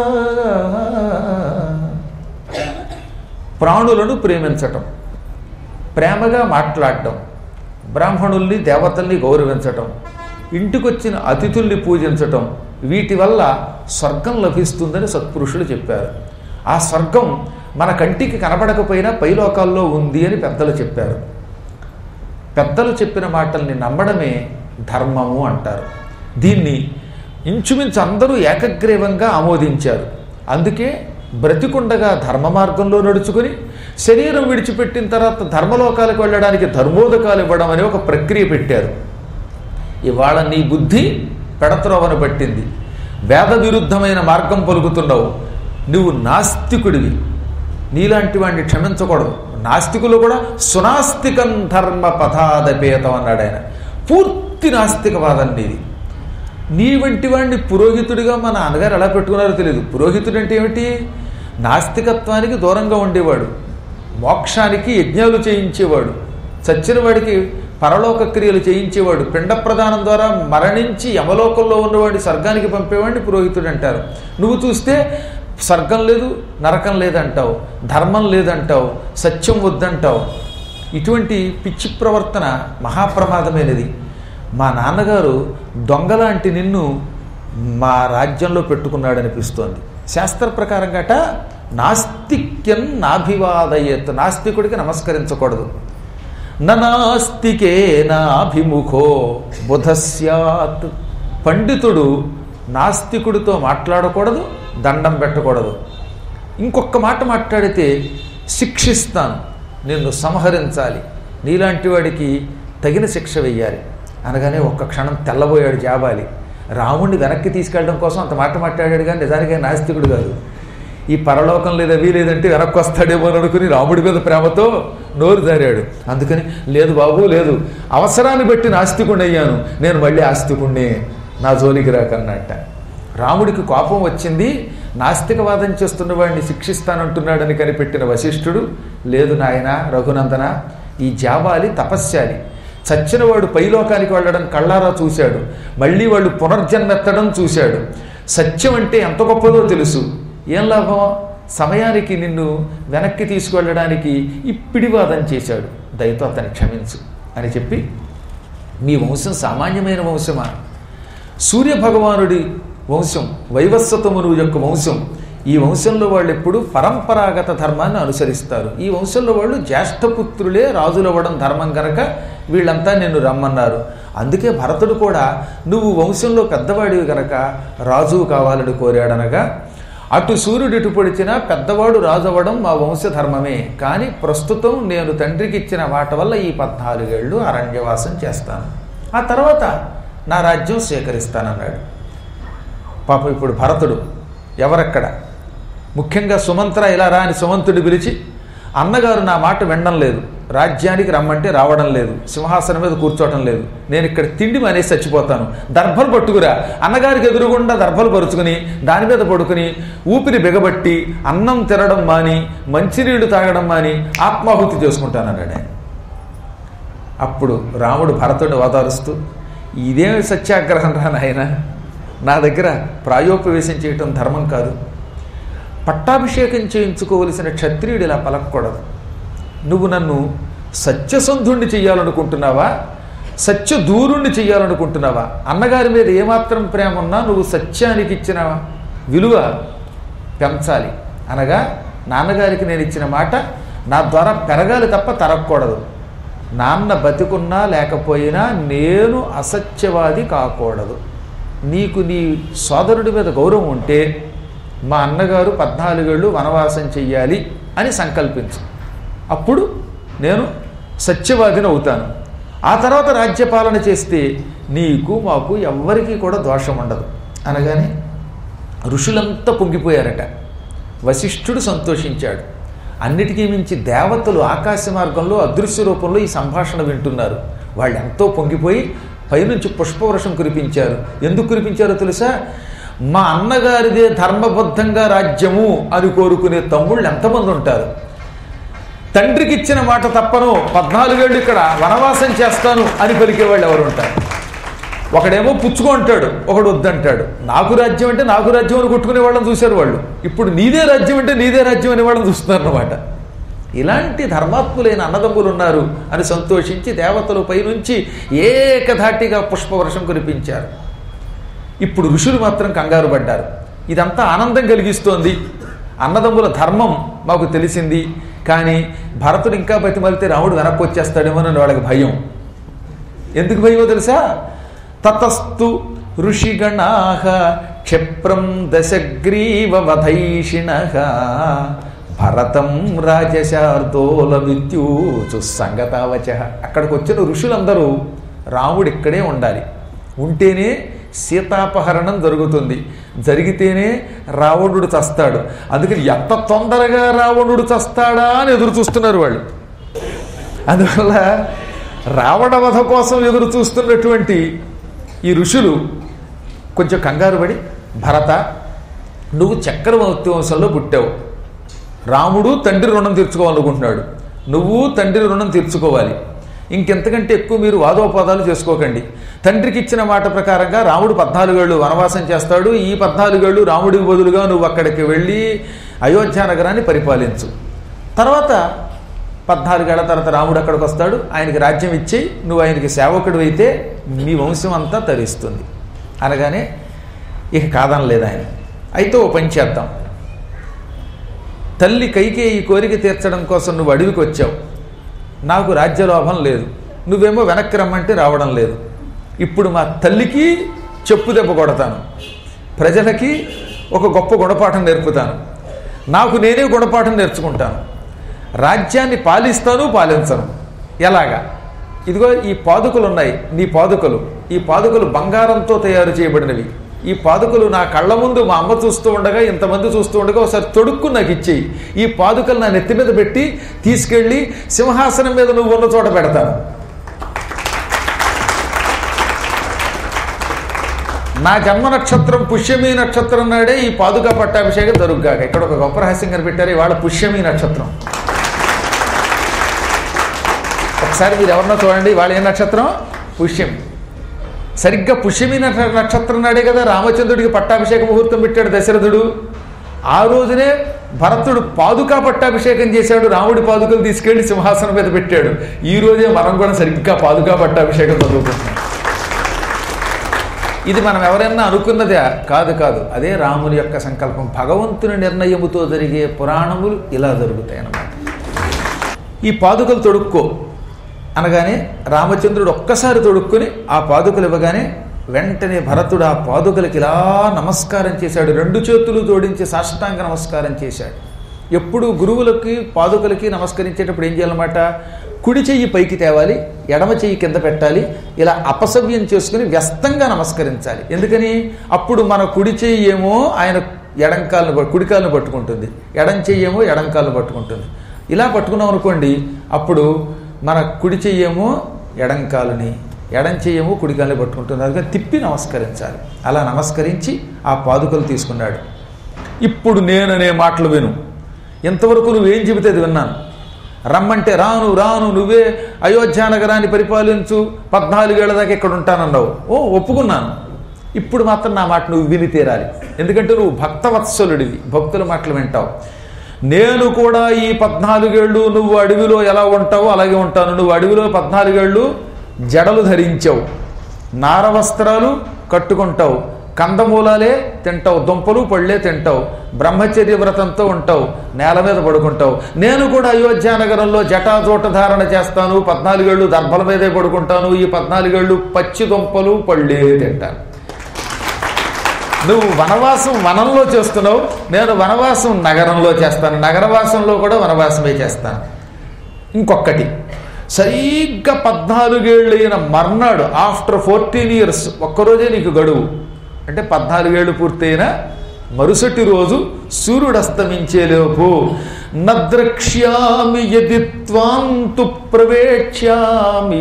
[SPEAKER 1] ప్రాణులను ప్రేమించటం, ప్రేమగా మాట్లాడటం, బ్రాహ్మణుల్ని దేవతల్ని గౌరవించటం, ఇంటికొచ్చిన అతిథుల్ని పూజించటం, వీటి వల్ల స్వర్గం లభిస్తుందని సత్పురుషులు చెప్పారు. ఆ స్వర్గం మన కంటికి కనబడకపోయినా పైలోకాల్లో ఉంది అని పెద్దలు చెప్పారు. పెద్దలు చెప్పిన మాటల్ని నమ్మడమే ధర్మము అంటారు. దీన్ని ఇంచుమించు అందరూ ఏకగ్రీవంగా ఆమోదించారు. అందుకే బ్రతికుండగా ధర్మ మార్గంలో నడుచుకుని శరీరం విడిచిపెట్టిన తర్వాత ధర్మలోకాలకు వెళ్ళడానికి ధర్మోదకాలు ఇవ్వడం అనే ఒక ప్రక్రియ పెట్టారు. ఇవాళ నీ బుద్ధి పెడత్రోవను పట్టింది, వేద విరుద్ధమైన మార్గం పలుకుతున్నావు, నువ్వు నాస్తికుడివి, నీలాంటి వాడిని క్షమించకూడదు. నాస్తికులు కూడా సునాస్తికం ధర్మ పథాదపేతం అన్నాడు ఆయన. పూర్తి నాస్తికవాదం నీది. నీ వంటి వాడిని పురోహితుడిగా మా నాన్నగారు ఎలా పెట్టుకున్నారో తెలియదు. పురోహితుడు అంటే ఏమిటి? నాస్తికత్వానికి దూరంగా ఉండేవాడు, మోక్షానికి యజ్ఞాలు చేయించేవాడు, చచ్చిన వాడికి పరలోక క్రియలు చేయించేవాడు, పిండ ప్రదానం ద్వారా మరణించి యమలోకంలో ఉన్నవాడిని స్వర్గానికి పంపేవాడిని పురోహితుడు అంటారు. నువ్వు చూస్తే స్వర్గం లేదు, నరకం లేదంటావు, ధర్మం లేదంటావు, సత్యం వద్దంటావు. ఇటువంటి పిచ్చి ప్రవర్తన మహాప్రమాదమైనది. మా నాన్నగారు దొంగలాంటి నిన్ను మా రాజ్యంలో పెట్టుకున్నాడనిపిస్తోంది. శాస్త్ర ప్రకారంగాట నాస్తిక్యం నాభివాదయేత్, నాస్తికుడికి నమస్కరించకూడదు. నాస్తికే నాభిముఖో బుధస్యాత్, పండితుడు నాస్తికుడితో మాట్లాడకూడదు, దండం పెట్టకూడదు. ఇంకొక మాట మాట్లాడితే శిక్షిస్తాను, నిన్ను సంహరించాలి, నీలాంటి వాడికి తగిన శిక్ష వెయ్యాలి అనగానే ఒక్క క్షణం తెల్లబోయాడు జాబాలి. రాముణ్ణి వెనక్కి తీసుకెళ్ళడం కోసం అంత మాట మాట్లాడాడు, కానీ నిజానికి నాస్తికుడు కాదు. ఈ పరలోకం లేదు అవి లేదంటే వెనక్కి వస్తాడేమో అని అనుకుని రాముడి మీద ప్రేమతో నోరు జారాడు. అందుకని లేదు బాబు లేదు, అవసరాన్ని బట్టి నాస్తికుణ్ణి అయ్యాను, నేను మళ్ళీ ఆస్తికుణ్ణి, నా జోలికి రాకన్నట్ట. రాముడికి కోపం వచ్చింది, నాస్తికవాదం చేస్తున్న వాడిని శిక్షిస్తానంటున్నాడని కనిపెట్టిన వశిష్ఠుడు, లేదు నాయన రఘునందన, ఈ జాబాలి తపస్యాలి, చచ్చినవాడు పైలోకానికి వెళ్ళడం కళ్ళారా చూశాడు, మళ్ళీ వాళ్ళు పునర్జన్మెత్తడం చూశాడు. సత్యం అంటే ఎంత గొప్పదో తెలుసు. ఏం లాభం, సమయానికి నిన్ను వెనక్కి తీసుకువెళ్ళడానికి ఇప్పిడివాదం చేశాడు, దయతో అతన్ని క్షమించు అని చెప్పి, మీ వంశం సామాన్యమైన వంశమా? సూర్యభగవానుడి వంశం, వైవస్వతమును యొక్క వంశం. ఈ వంశంలో వాళ్ళు ఎప్పుడు పరంపరాగత ధర్మాన్ని అనుసరిస్తారు. ఈ వంశంలో వాళ్ళు జ్యేష్ఠపుత్రులే రాజులవ్వడం ధర్మం కనుక వీళ్ళంతా నిన్ను రమ్మన్నారు. అందుకే భరతుడు కూడా నువ్వు వంశంలో పెద్దవాడివి కనుక రాజు కావాలని కోరాడనగా, అటు సూర్యుడు ఇటు పొడిచినా పెద్దవాడు రాజు అవ్వడం మా వంశధర్మమే, కానీ ప్రస్తుతం నేను తండ్రికి ఇచ్చిన మాట వల్ల ఈ 14 ఏళ్ళు అరణ్యవాసం చేస్తాను, ఆ తర్వాత నా రాజ్యం స్వీకరిస్తానన్నాడు. పాపం ఇప్పుడు భరతుడు ఎవరక్కడ, ముఖ్యంగా సుమంత్ర ఇలా రా అని సుమంతుడు పిలిచి, అన్నగారు నా మాట వినడం లేదు, రాజ్యానికి రమ్మంటే రావడం లేదు, సింహాసనం మీద కూర్చోవడం లేదు, నేను ఇక్కడ తిండి మానేసి చచ్చిపోతాను, దర్భలు పట్టుకురా. అన్నగారికి ఎదురుగుండా దర్భలు పరుచుకుని దాని మీద పడుకుని ఊపిరి బిగబట్టి అన్నం తినడం మాని మంచినీళ్లు తాగడం మాని ఆత్మాహుతి చేసుకుంటానన్నాడు ఆయన. అప్పుడు రాముడు భరతుడిని ఓదారుస్తూ, ఇదేమి సత్యాగ్రహం రా నాయన, నా దగ్గర ప్రాయోపవేశం చేయటం ధర్మం కాదు, పట్టాభిషేకం చేయించుకోవలసిన క్షత్రియుడు ఇలా పలకూడదు. నువ్వు నన్ను సత్యసంధుణ్ణి చెయ్యాలనుకుంటున్నావా, సత్యదూరుణ్ణి చెయ్యాలనుకుంటున్నావా? అన్నగారి మీద ఏమాత్రం ప్రేమ ఉన్నా నువ్వు సత్యానికి ఇచ్చిన విలువ పెంచాలి. అనగా నాన్నగారికి నేను ఇచ్చిన మాట నా ద్వారా పెరగాలి తప్ప తరగకూడదు. నాన్న బతికున్నా లేకపోయినా నేను అసత్యవాది కాకూడదు. నీకు నీ సోదరుడి మీద గౌరవం ఉంటే మా అన్నగారు 14 ఏళ్ళు వనవాసం చెయ్యాలి అని సంకల్పించు, అప్పుడు నేను సత్యవాదిని అవుతాను. ఆ తర్వాత రాజ్యపాలన చేస్తే నీకు మాకు ఎవ్వరికీ కూడా దోషం ఉండదు అనగానే ఋషులంతా పొంగిపోయారట. వశిష్ఠుడు సంతోషించాడు. అన్నిటికీ మించి దేవతలు ఆకాశ మార్గంలో అదృశ్య రూపంలో ఈ సంభాషణ వింటున్నారు. వాళ్ళు ఎంతో పొంగిపోయి పైనుంచి పుష్పవర్షం కురిపించారు. ఎందుకు కురిపించారో తెలుసా? మా అన్నగారిదే ధర్మబద్ధంగా రాజ్యము అని కోరుకునే తమ్ముళ్ళు ఎంతమంది ఉంటారు? తండ్రికి ఇచ్చిన మాట తప్పను, 14 ఏళ్ళు ఇక్కడ వనవాసం చేస్తాను అని పలికేవాళ్ళు ఎవరు ఉంటారు? ఒకడేమో పుచ్చుకుంటాడు, ఒకడు వద్దంటాడు. నాకు రాజ్యం అంటే నాకు రాజ్యం అని కొట్టుకునే వాళ్ళని చూశారు వాళ్ళు. ఇప్పుడు నీదే రాజ్యం అంటే నీదే రాజ్యం అనే వాళ్ళని చూస్తున్నారు అన్నమాట. ఇలాంటి ధర్మాత్ములైన అన్నదమ్ములు ఉన్నారు అని సంతోషించి దేవతలు పైనుంచి ఏకధాటిగా పుష్పవర్షం కురిపించారు. ఇప్పుడు ఋషులు మాత్రం కంగారు పడ్డారు. ఇదంతా ఆనందం కలిగిస్తోంది, అన్నదమ్ముల ధర్మం మాకు తెలిసింది. కానీ భరతుడు ఇంకా బతిమలితే రాముడు వెనక్కి వచ్చేస్తాడేమోనని వాళ్ళకి భయం. ఎందుకు భయమో తెలుసా? తతస్తు ఋషిగణాః క్షిప్రం దశగ్రీవ వధైషిణః భరతం రాజశార్దూల మృత్యూచు సంగతావచః. అక్కడికి వచ్చిన ఋషులందరూ రాముడు ఇక్కడే ఉండాలి, ఉంటేనే సీతాపహరణం జరుగుతుంది, జరిగితేనే రావణుడు చస్తాడు. అందుకని ఎంత తొందరగా రావణుడు చస్తాడా అని ఎదురు చూస్తున్నారు వాళ్ళు. అందువల్ల రావణ వధ కోసం ఎదురు చూస్తున్నటువంటి ఈ ఋషులు కొంచెం కంగారు పడి, భరత, నువ్వు చక్రవర్తి వంశంలో పుట్టావు, రాముడు తండ్రి రుణం తీర్చుకోవాలనుకుంటున్నాడు, నువ్వు తండ్రి రుణం తీర్చుకోవాలి. ఇంకెంతకంటే ఎక్కువ మీరు వాదోపాదాలు చేసుకోకండి. తండ్రికి ఇచ్చిన మాట ప్రకారంగా రాముడు 14 ఏళ్ళు వనవాసం చేస్తాడు. ఈ 14 ఏళ్ళు రాముడికి బదులుగా నువ్వు అక్కడికి వెళ్ళి అయోధ్య నగరాన్ని పరిపాలించు. తర్వాత 14 ఏళ్ల తర్వాత రాముడు అక్కడికి వస్తాడు, ఆయనకి రాజ్యం ఇచ్చి నువ్వు ఆయనకి సేవకుడు అయితే నీ వంశం అంతా తరిస్తుంది అనగానే ఇక కాదనలేదు ఆయన. అయితే ఓ పని చేద్దాం, తల్లి కైకేయి కోరిక తీర్చడం కోసం నువ్వు అడవికి వచ్చావు, నాకు రాజ్యలోభం లేదు, నువ్వేమో వెనక్కి రమ్మంటే రావడం లేదు. ఇప్పుడు మా తల్లికి చెప్పు దెబ్బ కొడతాను, ప్రజలకి ఒక గొప్ప గుణపాఠం నేర్పుతాను, నాకు నేనే గుణపాఠం నేర్చుకుంటాను, రాజ్యాన్ని పాలిస్తాను పాలించను. ఎలాగా? ఇదిగో ఈ పాదుకలు ఉన్నాయి, నీ పాదుకలు. ఈ పాదుకలు బంగారంతో తయారు చేయబడినవి. ఈ పాదుకలు నా కళ్ళ ముందు మా అమ్మ చూస్తూ ఉండగా, ఇంతమంది చూస్తూ ఉండగా ఒకసారి తొడుక్కు నాకు ఇచ్చేయి. ఈ పాదుకలు నా నెత్తి మీద పెట్టి తీసుకెళ్ళి సింహాసనం మీద నువ్వు ఉన్న చోట పెడతాను. నా జన్మ నక్షత్రం పుష్యమీ నక్షత్రం నాడే ఈ పాదుక పట్టాభిషేకం జరుగుగాక. ఇక్కడ ఒక గొప్ప రహస్యం కనిపెట్టారు, ఇవాళ పుష్యమీ నక్షత్రం. ఒకసారి మీరు ఎవరన్నా చూడండి, వాళ్ళు ఏ నక్షత్రం? పుష్యం. సరిగ్గా పుష్యమీ నక్షత్రం నాడే కదా రామచంద్రుడికి పట్టాభిషేక ముహూర్తం పెట్టాడు దశరథుడు. ఆ రోజునే భరతుడు పాదుకా పట్టాభిషేకం చేశాడు, రాముడి పాదుకలు తీసుకెళ్లి సింహాసనం మీద పెట్టాడు. ఈ రోజే మనం కూడా సరిగ్గా పాదుకా పట్టాభిషేకం చదువుకుంటున్నాం. ఇది మనం ఎవరైనా అనుకున్నదే కాదు, కాదు, అదే రాముని యొక్క సంకల్పం. భగవంతుని నిర్ణయముతో జరిగే పురాణములు ఇలా జరుగుతాయి అన్నమాట. ఈ పాదుకలు తొడుక్కో అనగానే రామచంద్రుడు ఒక్కసారి తొడుక్కుని ఆ పాదుకలు ఇవ్వగానే వెంటనే భరతుడు ఆ పాదుకలకి ఇలా నమస్కారం చేశాడు, 2 చేతులు జోడించి సాష్టాంగ నమస్కారం చేశాడు. ఎప్పుడు గురువులకి పాదుకలకి నమస్కరించేటప్పుడు ఏం చేయాలన్నమాట? కుడి చెయ్యి పైకి తేవాలి, ఎడమ చెయ్యి కింద పెట్టాలి, ఇలా అపసవ్యం చేసుకుని వ్యస్తంగా నమస్కరించాలి. ఎందుకని? అప్పుడు మన కుడి చెయ్యి ఏమో ఆయన కుడికాలను పట్టుకుంటుంది, ఎడం చెయ్యి ఏమో ఎడంకాలను పట్టుకుంటుంది. ఇలా పట్టుకున్నాం అనుకోండి, అప్పుడు మన కుడి చెయ్యేమో ఎడంకాలని, ఎడం చెయ్యేమో కుడికాలని పట్టుకుంటుంది. అందుకని తిప్పి నమస్కరించాలి. అలా నమస్కరించి ఆ పాదుకలు తీసుకున్నాడు. ఇప్పుడు నేననే మాటలు విను, ఇంతవరకు నువ్వేం చెబితే అది విన్నాను. రమ్మంటే రాను రాను, నువ్వే అయోధ్య నగరాన్ని పరిపాలించు, 14 ఏళ్ల దాకా ఇక్కడ ఉంటానన్నావు. ఓ ఒప్పుకున్నాను. ఇప్పుడు మాత్రం నా మాట నువ్వు విని తీరాలి. ఎందుకంటే నువ్వు భక్తవత్సలుడివి, భక్తుల మాటలు వింటావు. నేను కూడా ఈ 14 ఏళ్ళు నువ్వు అడవిలో ఎలా ఉంటావో అలాగే ఉంటాను. నువ్వు అడవిలో 14 ఏళ్ళు జడలు ధరించావు, నారవస్త్రాలు కట్టుకుంటావు, కందమూలాలే తింటావు, దుంపలు పళ్ళే తింటావు, బ్రహ్మచర్య వ్రతంతో ఉంటావు, నేల మీద పడుకుంటావు. నేను కూడా అయోధ్య నగరంలో జటాజోట ధారణ చేస్తాను, 14 ఏళ్ళు దర్భల మీదే పడుకుంటాను, ఈ 14 ఏళ్ళు పచ్చి దుంపలు పళ్ళే తింటాను. నువ్వు వనవాసం వనంలో చేస్తున్నావు, నేను వనవాసం నగరంలో చేస్తాను, నగరవాసంలో కూడా వనవాసమే చేస్తాను. ఇంకొకటి, సరిగ్గా 14 ఏళ్ళైన మర్నాడు, ఆఫ్టర్ 14 years, ఒక్కరోజే నీకు గడువు. అంటే 14 ఏళ్ళు పూర్తయిన మరుసటి రోజు సూర్యుడు అస్తమించేలోపు నద్రక్ష్యామి యది త్వాంతు ప్రవేక్ష్యామి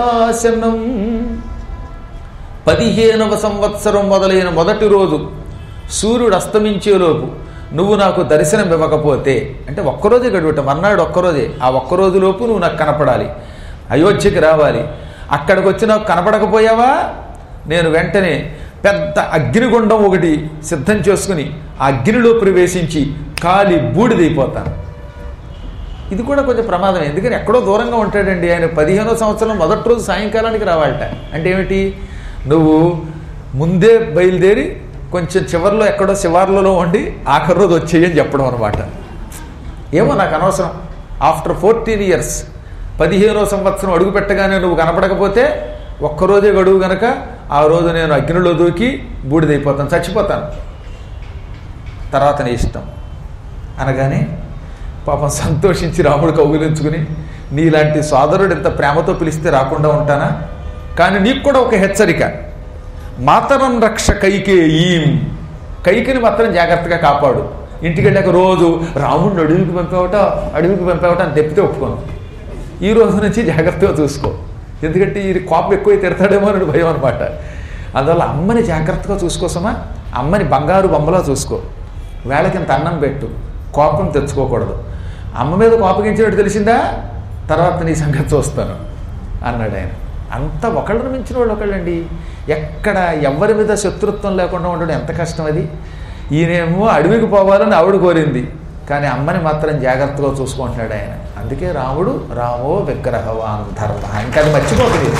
[SPEAKER 1] హుతాశనం. 15వ సంవత్సరం మొదలైన మొదటి రోజు సూర్యుడు అస్తమించేలోపు నువ్వు నాకు దర్శనం ఇవ్వకపోతే, అంటే ఒక్కరోజే గడువుట, మర్నాడు ఒక్కరోజే, ఆ ఒక్కరోజులోపు నువ్వు నాకు కనపడాలి, అయోధ్యకి రావాలి. అక్కడికి వచ్చి నాకు కనపడకపోయావా, నేను వెంటనే పెద్ద అగ్నిగుండం ఒకటి సిద్ధం చేసుకుని ఆ అగ్నిలో ప్రవేశించి కాలి బూడిదైపోతాను. ఇది కూడా కొంచెం ప్రమాదం. ఎందుకని ఎక్కడో దూరంగా ఉంటాడండి ఆయన. 15వ సంవత్సరం మొదటి రోజు సాయంకాలానికి రావాలట. అంటే ఏమిటి, నువ్వు ముందే బయలుదేరి కొంచెం చివరిలో ఎక్కడో శివార్లలో ఉండి ఆఖరి రోజు వచ్చేయని చెప్పడం అనమాట. ఏమో నాకు అనవసరం. ఆఫ్టర్ 14 years 15వ సంవత్సరం అడుగు పెట్టగానే నువ్వు కనపడకపోతే ఒక్కరోజే గడువు గనక ఆ రోజు నేను అగ్నిలో దూకి బూడిదైపోతాను, చచ్చిపోతాను, తర్వాత నీ ఇష్టం అనగానే పాపం సంతోషించి రాముడు కౌగిలించుకుని, నీలాంటి సోదరుడు ఇంత ప్రేమతో పిలిస్తే రాకుండా ఉంటానా, కానీ నీకు కూడా ఒక హెచ్చరిక, మాతరం రక్ష కైకేయీం, కైకిని మాత్రం జాగ్రత్తగా కాపాడు. ఇంటికి వెళ్ళాక రోజు రాముడిని అడవికి పంపావట అని తెప్పితే ఒప్పుకోను. ఈ రోజు నుంచి జాగ్రత్తగా చూసుకో, ఎందుకంటే ఇది కోపం ఎక్కువ తిడతాడేమో అని భయం అనమాట. అందువల్ల అమ్మని జాగ్రత్తగా చూసుకోసమా, అమ్మని బంగారు బొమ్మలా చూసుకో, వేళకింత అన్నం పెట్టు, కోపం తెచ్చుకోకూడదు. అమ్మ మీద కోపగించినట్టు తెలిసిందా, తర్వాత నీ సంగతి చూస్తాను అన్నాడు ఆయన. అంతా ఒకళ్ళని మించిన వాళ్ళు ఒకళ్ళండి. ఎక్కడ ఎవరి మీద శత్రుత్వం లేకుండా ఉండడం ఎంత కష్టం అది. ఈయనేమో అడవికి పోవాలని ఆవిడ కోరింది, కానీ అమ్మని మాత్రం జాగ్రత్తగా చూసుకుంటున్నాడు ఆయన. అందుకే రాముడు రామో విగ్రహవాన్ ధర్మ, ఇంకా అది మర్చిపోకలేదు.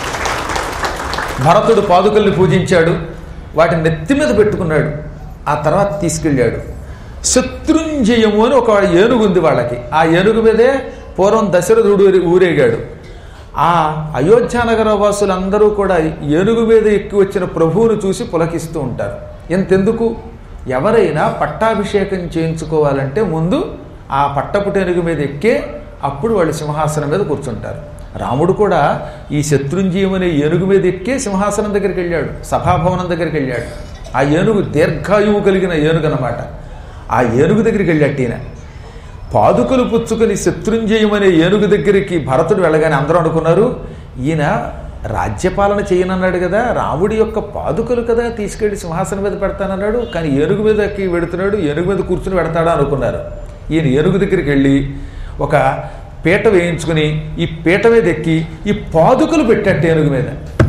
[SPEAKER 1] భరతుడు పాదుకల్ని పూజించాడు, వాటిని నెత్తి మీద పెట్టుకున్నాడు. ఆ తర్వాత తీసుకెళ్ళాడు. శత్రుంజయము అని ఒక ఏనుగు ఉంది వాళ్ళకి. ఆ ఏనుగు మీదే పూర్వం దశరథుడు ఊరేగాడు. ఆ అయోధ్యానగర వాసులందరూ కూడా ఏనుగు మీద ఎక్కి వచ్చిన ప్రభువును చూసి పులకిస్తూ ఉంటారు. ఎంతెందుకు, ఎవరైనా పట్టాభిషేకం చేయించుకోవాలంటే ముందు ఆ పట్టపుటేనుగు మీద ఎక్కే అప్పుడు వాళ్ళు సింహాసనం మీద కూర్చుంటారు. రాముడు కూడా ఈ శత్రుంజయం అనే ఏనుగు మీద ఎక్కే సింహాసనం దగ్గరికి వెళ్ళాడు, సభాభవనం దగ్గరికి వెళ్ళాడు. ఆ ఏనుగు దీర్ఘాయువు కలిగిన ఏనుగు అన్నమాట. ఆ ఏనుగు దగ్గరికి వెళ్ళాడు ఈయన. పాదుకలు పుచ్చుకొని శత్రుంజయం అనే ఏనుగు దగ్గరికి భరతుడు వెళ్ళగానే అందరూ అనుకున్నారు, ఈయన రాజ్యపాలన చేయనన్నాడు కదా, రాముడి యొక్క పాదుకలు కదా తీసుకెళ్లి సింహాసనం మీద పెడతానన్నాడు, కానీ ఏనుగు మీదకి వెడుతున్నాడు, ఏనుగు మీద కూర్చుని పెడతాడా అనుకున్నారు. ఈయన ఏనుగు దగ్గరికి వెళ్ళి ఒక పీట వేయించుకుని ఈ పీట మీద ఎక్కి ఈ పాదుకలు పెట్టాడు ఏనుగు మీద.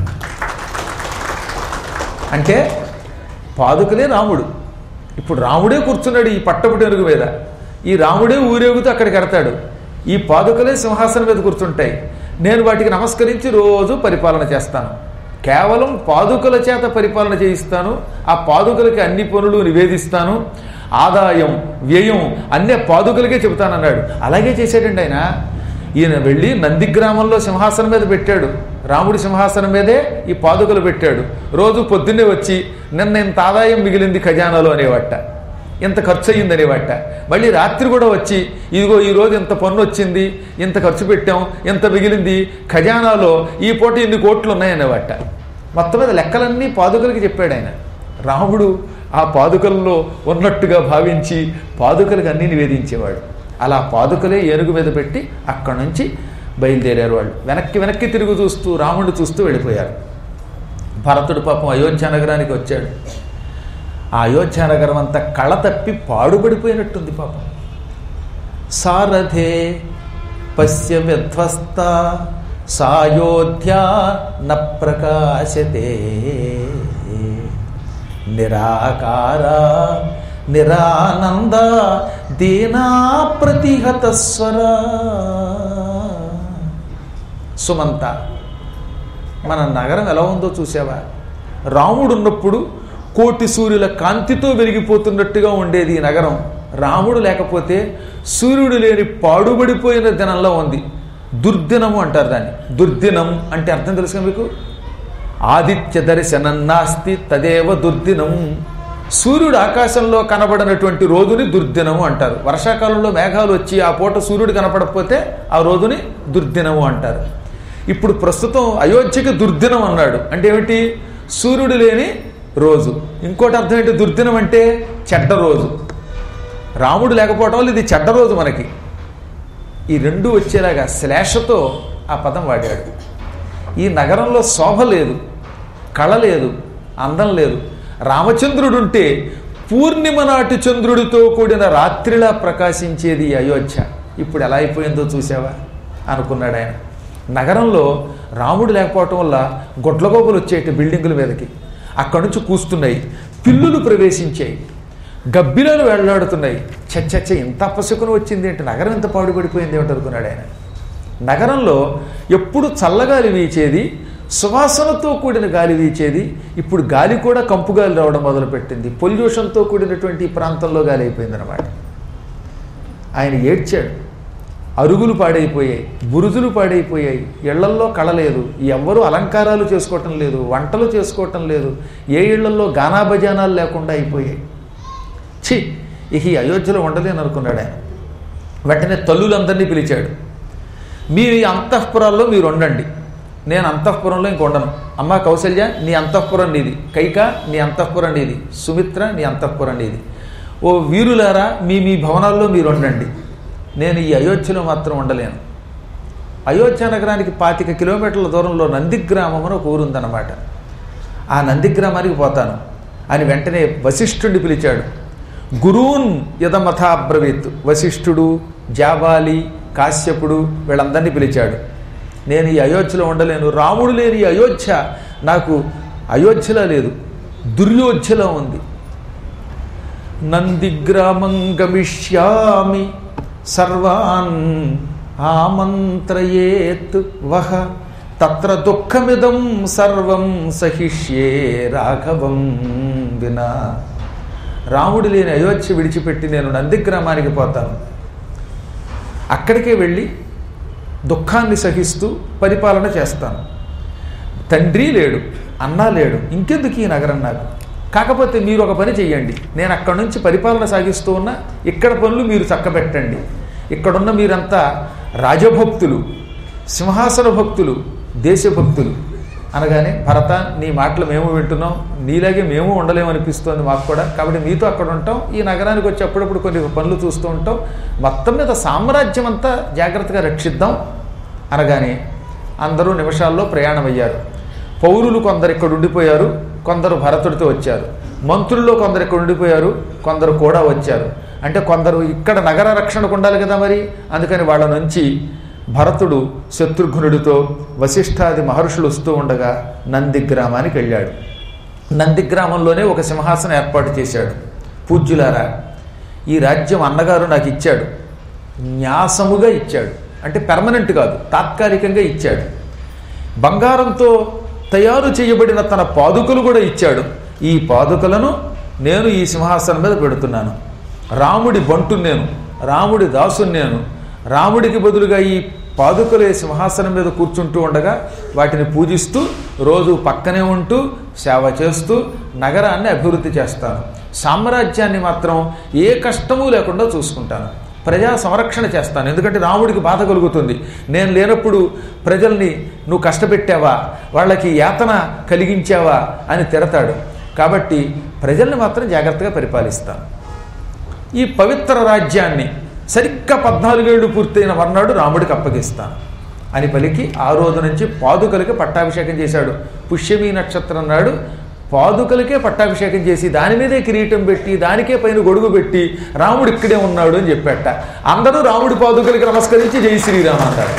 [SPEAKER 1] అంటే పాదుకలే రాముడు. ఇప్పుడు రాముడే కూర్చున్నాడు ఈ పట్టపుటి ఏనుగు మీద, ఈ రాముడే ఊరేగుతూ అక్కడికి ఎడతాడు, ఈ పాదుకలే సింహాసనం మీద కూర్చుంటాయి. నేను వాటికి నమస్కరించి రోజు పరిపాలన చేస్తాను, కేవలం పాదుకల చేత పరిపాలన చేయిస్తాను, ఆ పాదుకలకి అన్ని పనులు నివేదిస్తాను, ఆదాయం వ్యయం అన్నీ పాదుకలకే చెబుతానన్నాడు. అలాగే చేశాడండి ఆయన. ఈయన వెళ్ళి నందిగ్రామంలో సింహాసనం మీద పెట్టాడు, రాముడి సింహాసనం మీదే ఈ పాదుకలు పెట్టాడు. రోజు పొద్దున్నే వచ్చి నిన్న ఇంత ఆదాయం మిగిలింది ఖజానాలో అనేవట, ఇంత ఖర్చు అయ్యింది అనేవట. మళ్ళీ రాత్రి కూడా వచ్చి ఇదిగో ఈరోజు ఇంత పన్ను వచ్చింది, ఇంత ఖర్చు పెట్టాం, ఇంత మిగిలింది ఖజానాలో, ఈ పూట ఇన్ని కోట్లు ఉన్నాయనేవట. మొత్తం మీద లెక్కలన్నీ పాదుకలకి చెప్పాడు ఆయన. రాముడు ఆ పాదుకల్లో ఉన్నట్టుగా భావించి పాదుకలకు అన్నీ నివేదించేవాడు. అలా పాదుకలే ఏనుగు మీద పెట్టి అక్కడి నుంచి బయలుదేరారు వాళ్ళు. వెనక్కి తిరుగు చూస్తూ రాముడు చూస్తూ వెళ్ళిపోయారు. భరతుడు పాపం అయోధ్య నగరానికి వచ్చాడు. ఆ అయోధ్య నగరం అంతా కళ తప్పి పాడుపడిపోయినట్టుంది పాపం. సారథే పశ్య విధ్వస్త సాయోధ్య న ప్రకాశతే నిరాకార నిరానంద దీనా ప్రతిహత స్వర. సుమంత, మన నగరం ఎలా ఉందో చూసావా? రాముడు ఉన్నప్పుడు కోటి సూర్యుల కాంతితో వెలిగిపోతున్నట్టుగా ఉండేది ఈ నగరం. రాముడు లేకపోతే సూర్యుడు లేని పాడుబడిపోయిన దినంలో ఉంది. దుర్దినము అంటారు దాన్ని. దుర్దినం అంటే అర్థం తెలుసుగా మీకు? ఆదిత్య దర్శనం నాస్తి తదేవ దుర్దినం. సూర్యుడు ఆకాశంలో కనబడినటువంటి రోజుని దుర్దినము అంటారు. వర్షాకాలంలో మేఘాలు వచ్చి ఆ పూట సూర్యుడు కనపడకపోతే ఆ రోజుని దుర్దినము అంటారు. ఇప్పుడు ప్రస్తుతం అయోధ్యకి దుర్దినం అన్నాడు. అంటే ఏమిటి? సూర్యుడు లేని రోజు. ఇంకోటి అర్థం ఏంటి? దుర్దినం అంటే చెడ్డ రోజు. రాముడు లేకపోవడం వల్ల ఇది చెడ్డ రోజు మనకి. ఈ రెండు వచ్చేలాగా శ్లేషతో ఆ పదం వాడాడు. ఈ నగరంలో శోభ లేదు, కళ లేదు, అందం లేదు. రామచంద్రుడుంటే పూర్ణిమ నాటి చంద్రుడితో కూడిన రాత్రిలా ప్రకాశించేది ఈ అయోధ్య. ఇప్పుడు ఎలా అయిపోయిందో చూసావా అనుకున్నాడు ఆయన. నగరంలో రాముడు లేకపోవటం వల్ల గొడ్లగోపులు వచ్చేటి బిల్డింగుల మీదకి, అక్కడి నుంచి కూస్తున్నాయి, పిల్లులు ప్రవేశించాయి, గబ్బిలాలు వెళ్లాడుతున్నాయి. చచ్చచ్చ ఇంత అపశకునం వచ్చింది ఏంటి, నగరం ఇంత పాడుపడిపోయింది ఏమిటి అనుకున్నాడు ఆయన. నగరంలో ఎప్పుడు చల్లగాలి వీచేది, సువాసనతో కూడిన గాలి వీచేది. ఇప్పుడు గాలి కూడా కంపు గాలి రావడం మొదలుపెట్టింది. పొల్యూషన్తో కూడినటువంటి ఈ ప్రాంతంలో గాలి అయిపోయిందన్నమాట. ఆయన ఏడ్చాడు. అరుగులు పాడైపోయాయి, బురుజులు పాడైపోయాయి, ఇళ్లల్లో కళలేదు, ఎవ్వరూ అలంకారాలు చేసుకోవటం లేదు, వంటలు చేసుకోవటం లేదు, ఏ ఇళ్లల్లో గానా భజానాలు లేకుండా అయిపోయాయి. ఛీ, ఇక ఈ అయోధ్యలో ఉండలేని అనుకున్నాడు ఆయన. వెంటనే తల్లులందరినీ పిలిచాడు. మీ అంతఃపురాల్లో మీరు ఉండండి, నేను అంతఃపురంలో ఇంక ఉండను. అమ్మ కౌసల్య, నీ అంతఃపురం నీది, కైక నీ అంతఃపురం నీది, సుమిత్ర నీ అంతఃపురం నీది. ఓ వీరులారా, మీ మీ భవనాల్లో మీరు ఉండండి, నేను ఈ అయోధ్యలో మాత్రం ఉండలేను. అయోధ్య నగరానికి 25 కిలోమీటర్ల దూరంలో నందిగ్రామం అని ఒక ఊరుందన్నమాట. ఆ నందిగ్రామానికి పోతాను అని వెంటనే వశిష్ఠుడిని పిలిచాడు. గురూన్ యదమథాబ్రవీత్. వశిష్ఠుడు, జాబాలి, కాశ్యపుడు వీళ్ళందరినీ పిలిచాడు. నేను ఈ అయోధ్యలో ఉండలేను, రాముడు లేని ఈ అయోధ్య నాకు అయోధ్యలా లేదు, దుర్యోధ్యలో ఉంది. నందిగ్రామం గమిష్యామి సర్వాన్ ఆమంత్రయేత్ వహ తత్ర దుఃఖమిదం సర్వం సహిష్యే రాఘవం వినా. రాముడు లేని అయోధ్య విడిచిపెట్టి నేను నందిగ్రామానికి పోతాను. అక్కడికే వెళ్ళి దుఃఖాన్ని సహిస్తూ పరిపాలన చేస్తాను. తండ్రి లేడు, అన్నా లేడు, ఇంకెందుకు ఈ నగరం నాకు. కాకపోతే మీరు ఒక పని చెయ్యండి, నేను అక్కడి నుంచి పరిపాలన సాగిస్తూ ఉన్నా, ఇక్కడ పనులు మీరు చక్కబెట్టండి. ఇక్కడున్న మీరంతా రాజభక్తులు, సింహాసన భక్తులు, దేశభక్తులు. అనగానే భరత, నీ మాటలు మేము వింటున్నాం, నీలాగే మేము ఉండలేమనిపిస్తోంది మాకు కూడా, కాబట్టి మీతో అక్కడ ఉంటాం, ఈ నగరానికి వచ్చి అప్పుడప్పుడు కొన్ని పనులు చూస్తూ ఉంటాం, మొత్తం మీద సామ్రాజ్యం అంతా జాగ్రత్తగా రక్షిద్దాం అనగానే అందరూ నిమిషాల్లో ప్రయాణమయ్యారు. పౌరులు కొందరు ఇక్కడ ఉండిపోయారు, కొందరు భరతుడితో వచ్చారు. మంత్రుల్లో కొందరు ఇక్కడ ఉండిపోయారు, కొందరు కూడా వచ్చారు. అంటే కొందరు ఇక్కడ నగర రక్షణకు ఉండాలి కదా మరి, అందుకని వాళ్ళ నుంచి భరతుడు శత్రుఘ్నుడితో వశిష్ఠాది మహర్షులు వస్తూ ఉండగా నందిగ్రామానికి వెళ్ళాడు. నందిగ్రామంలోనే ఒక సింహాసనం ఏర్పాటు చేశాడు. పూజ్యులారా, ఈ రాజ్యం అన్నగారు నాకు ఇచ్చాడు, న్యాసముగా ఇచ్చాడు, అంటే పెర్మనెంట్ కాదు, తాత్కాలికంగా ఇచ్చాడు. బంగారంతో తయారు చేయబడిన తన పాదుకలు కూడా ఇచ్చాడు. ఈ పాదుకలను నేను ఈ సింహాసనం మీద పెడుతున్నాను. రాముడి బంటు నేను, రాముడి దాసుని నేను. రాముడికి బదులుగా ఈ పాదుకలే సింహాసనం మీద కూర్చుంటూ ఉండగా వాటిని పూజిస్తూ రోజు పక్కనే ఉంటూ సేవ చేస్తూ నగరాన్ని అభివృద్ధి చేస్తాను. సామ్రాజ్యాన్ని మాత్రం ఏ కష్టమూ లేకుండా చూసుకుంటాను. ప్రజా సంరక్షణ చేస్తాను. ఎందుకంటే రాముడికి బాధ కలుగుతుంది, నేను లేనప్పుడు ప్రజల్ని నువ్వు కష్టపెట్టావా, వాళ్ళకి యాతన కలిగించావా అని తిడతాడు. కాబట్టి ప్రజల్ని మాత్రం జాగ్రత్తగా పరిపాలిస్తాను. ఈ పవిత్ర రాజ్యాన్ని సరిగ్గా 14 ఏళ్ళు పూర్తయిన మర్నాడు రాముడికి అప్పగిస్తాను అని పలికి ఆ రోజు నుంచి పాదుకలకి పట్టాభిషేకం చేశాడు. పుష్యమీ నక్షత్రం నాడు పాదుకలకే పట్టాభిషేకం చేసి దాని మీదే కిరీటం పెట్టి దానికే పైన గొడుగు పెట్టి రాముడు ఇక్కడే ఉన్నాడు అని చెప్పాట. అందరూ రాముడి పాదుకలకి నమస్కరించి జై శ్రీరామ్ అంటారు.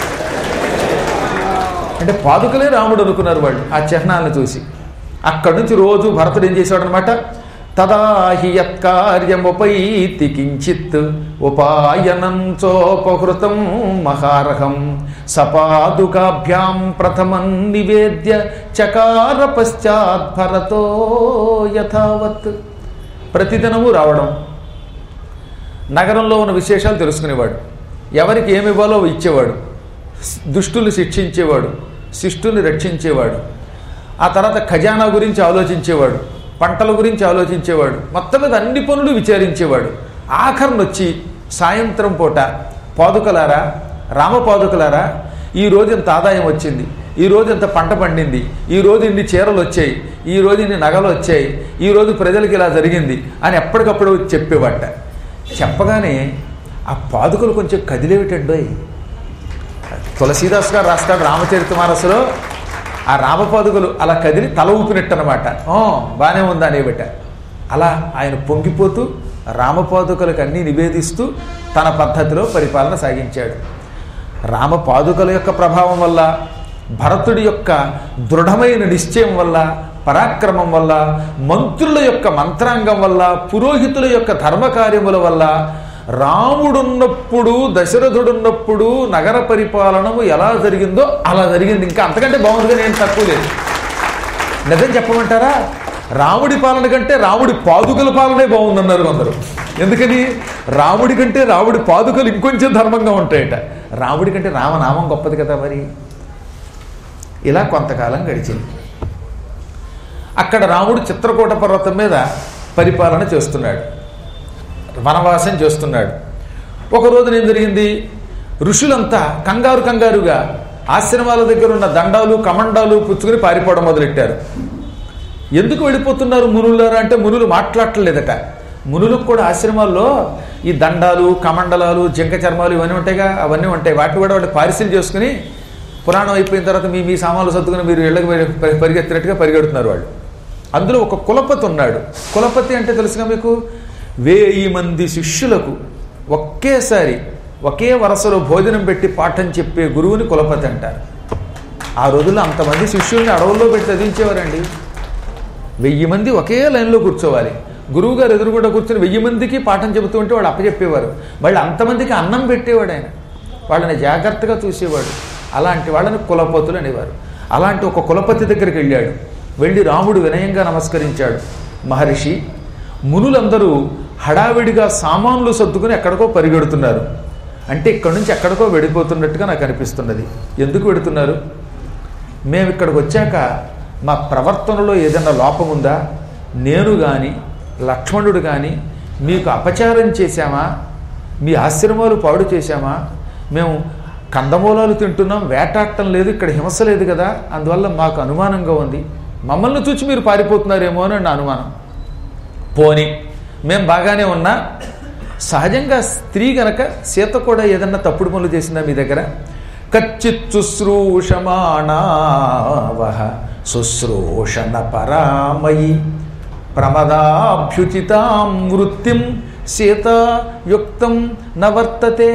[SPEAKER 1] అంటే పాదుకలే రాముడు అనుకున్నారు వాళ్ళు ఆ చిహ్నాలను చూసి. అక్కడి నుంచి రోజు భరతుడు ఏం చేశాడు అనమాట. తదాహి యత్కార్యముపైతి కించిత్ ఉపాయనం చోపహృతం మహార్హం సపాదుకాభ్యాం ప్రథమం నివేద్య చకార పశ్చాత్ భరతో యథావత్. ప్రతిదినము రావడం, నగరంలో ఉన్న విశేషాలు తెలుసుకునేవాడు, ఎవరికి ఏమివ్వాలో ఇచ్చేవాడు, దుష్టుల్ని శిక్షించేవాడు, శిష్టుల్ని రక్షించేవాడు, ఆ తర్వాత ఖజానా గురించి ఆలోచించేవాడు, పంటల గురించి ఆలోచించేవాడు, మొత్తం మీద అన్ని పనులు విచారించేవాడు. ఆఖరినొచ్చి సాయంత్రం పూట పాదుకలారా, రామపాదుకలారా, ఈరోజు ఇంత ఆదాయం వచ్చింది, ఈరోజు ఇంత పంట పండింది, ఈరోజు ఇన్ని చీరలు వచ్చాయి, ఈరోజు ఇన్ని నగలు వచ్చాయి, ఈరోజు ప్రజలకి ఇలా జరిగింది అని ఎప్పటికప్పుడు చెప్పేవాట. చెప్పగానే ఆ పాదుకలు కొంచెం కదిలేవిటండోయ్. తులసీదాస్ గారు రాస్తాడు రామచరితమానసులో, ఆ రామపాదుకలు అలా కదిలి తల ఊపినట్టు అనమాట. బాగానే ఉందా అనేబట్ట. అలా ఆయన పొంగిపోతూ రామపాదుకలకు అన్నీ నివేదిస్తూ తన పద్ధతిలో పరిపాలన సాగించాడు. రామపాదుకల యొక్క ప్రభావం వల్ల, భరతుడి యొక్క దృఢమైన నిశ్చయం వల్ల, పరాక్రమం వల్ల, మంత్రుల యొక్క మంత్రాంగం వల్ల, పురోహితుల యొక్క ధర్మకార్యముల వల్ల, రాముడున్నప్పుడు దశరథుడున్నప్పుడు నగర పరిపాలనము ఎలా జరిగిందో అలా జరిగింది. ఇంకా అంతకంటే బాగుందిగా నేను తక్కువ లేదు. నిజం చెప్పమంటారా, రాముడి పాలన కంటే రాముడి పాదుకల పాలనే బాగుందన్నారు కొందరు. ఎందుకని? రాముడి కంటే రాముడి పాదుకలు ఇంకొంచెం ధర్మంగా ఉంటాయట. రాముడి కంటే రామనామం గొప్పది కదా. మరి ఇలా కొంతకాలం గడిచింది. అక్కడ రాముడు చిత్రకూట పర్వతం మీద పరిపాలన చేస్తున్నాడు, వనవాసం చేస్తున్నాడు. ఒక రోజున ఏం జరిగింది, ఋషులంతా కంగారుగా ఆశ్రమాల దగ్గర ఉన్న దండాలు కమండాలు పుచ్చుకుని పారిపోవడం మొదలెట్టారు. ఎందుకు వెళ్ళిపోతున్నారు మునులారా అంటే మునులు మాట్లాడలేదట. మునులకు కూడా ఆశ్రమాల్లో ఈ దండాలు కమండలాలు జింక చర్మాలు ఇవన్నీ ఉంటాయిగా, అవన్నీ ఉంటాయి. వాటిని కూడా వాళ్ళు పారిశీలి చేసుకుని పురాణం అయిపోయిన తర్వాత మీ సామాన్లు సర్దుకుని మీరు ఇళ్ళకి పరిగెత్తినట్టుగా పరిగెడుతున్నారు వాళ్ళు. అందులో ఒక కులపతి ఉన్నాడు. కులపతి అంటే తెలుసుగా మీకు, 1000 మంది శిష్యులకు ఒకేసారి ఒకే వరసలో భోజనం పెట్టి పాఠం చెప్పే గురువుని కులపతి అంటారు. ఆ రోజుల్లో అంతమంది శిష్యుల్ని అడవుల్లో పెట్టి చదివించేవారండి. 1000 మంది ఒకే లైన్లో కూర్చోవాలి. గురువు గారు ఎదురుగుండా కూర్చొని 1000 మందికి పాఠం చెబుతూ ఉంటే వాళ్ళు అప్పచెప్పేవారు. వాళ్ళు అంతమందికి అన్నం పెట్టేవాడు ఆయన. వాళ్ళని జాగ్రత్తగా చూసేవాడు. అలాంటి వాళ్ళని కులపతులు అనేవారు. అలాంటి ఒక కులపతి దగ్గరికి వెళ్ళాడు. వెళ్ళి రాముడు వినయంగా నమస్కరించాడు. మహర్షి, మునులందరూ హడావిడిగా సామాన్లు సర్దుకుని ఎక్కడికో పరిగెడుతున్నారు. అంటే ఇక్కడి నుంచి ఎక్కడికో వెళ్ళిపోతున్నట్టుగా నాకు అనిపిస్తున్నది. ఎందుకు వెడుతున్నారు? మేము ఇక్కడికి వచ్చాక మా ప్రవర్తనలో ఏదైనా లోపం ఉందా? నేను కానీ లక్ష్మణుడు కానీ మీకు అపచారం చేశామా? మీ ఆశ్రమాలు పాడు చేశామా? మేము కందమూలాలు తింటున్నాం, వేటాడటం లేదు, ఇక్కడ హింస లేదు కదా, అందువల్ల మాకు అనుమానంగా ఉంది. మమ్మల్ని చూచి మీరు పారిపోతున్నారేమో అని నా అనుమానం. పోని మేము బాగానే ఉన్నా, సహజంగా స్త్రీ గనక సీత కూడా ఏదన్నా తప్పుడు పనులు చేసిందా మీ దగ్గర? కచ్చిత్ శుశ్రూషమాణావహ శుశ్రూషణ పరామయి ప్రమదాభ్యుచితాం వృత్తిం సీతాయుక్తం నవర్తతే.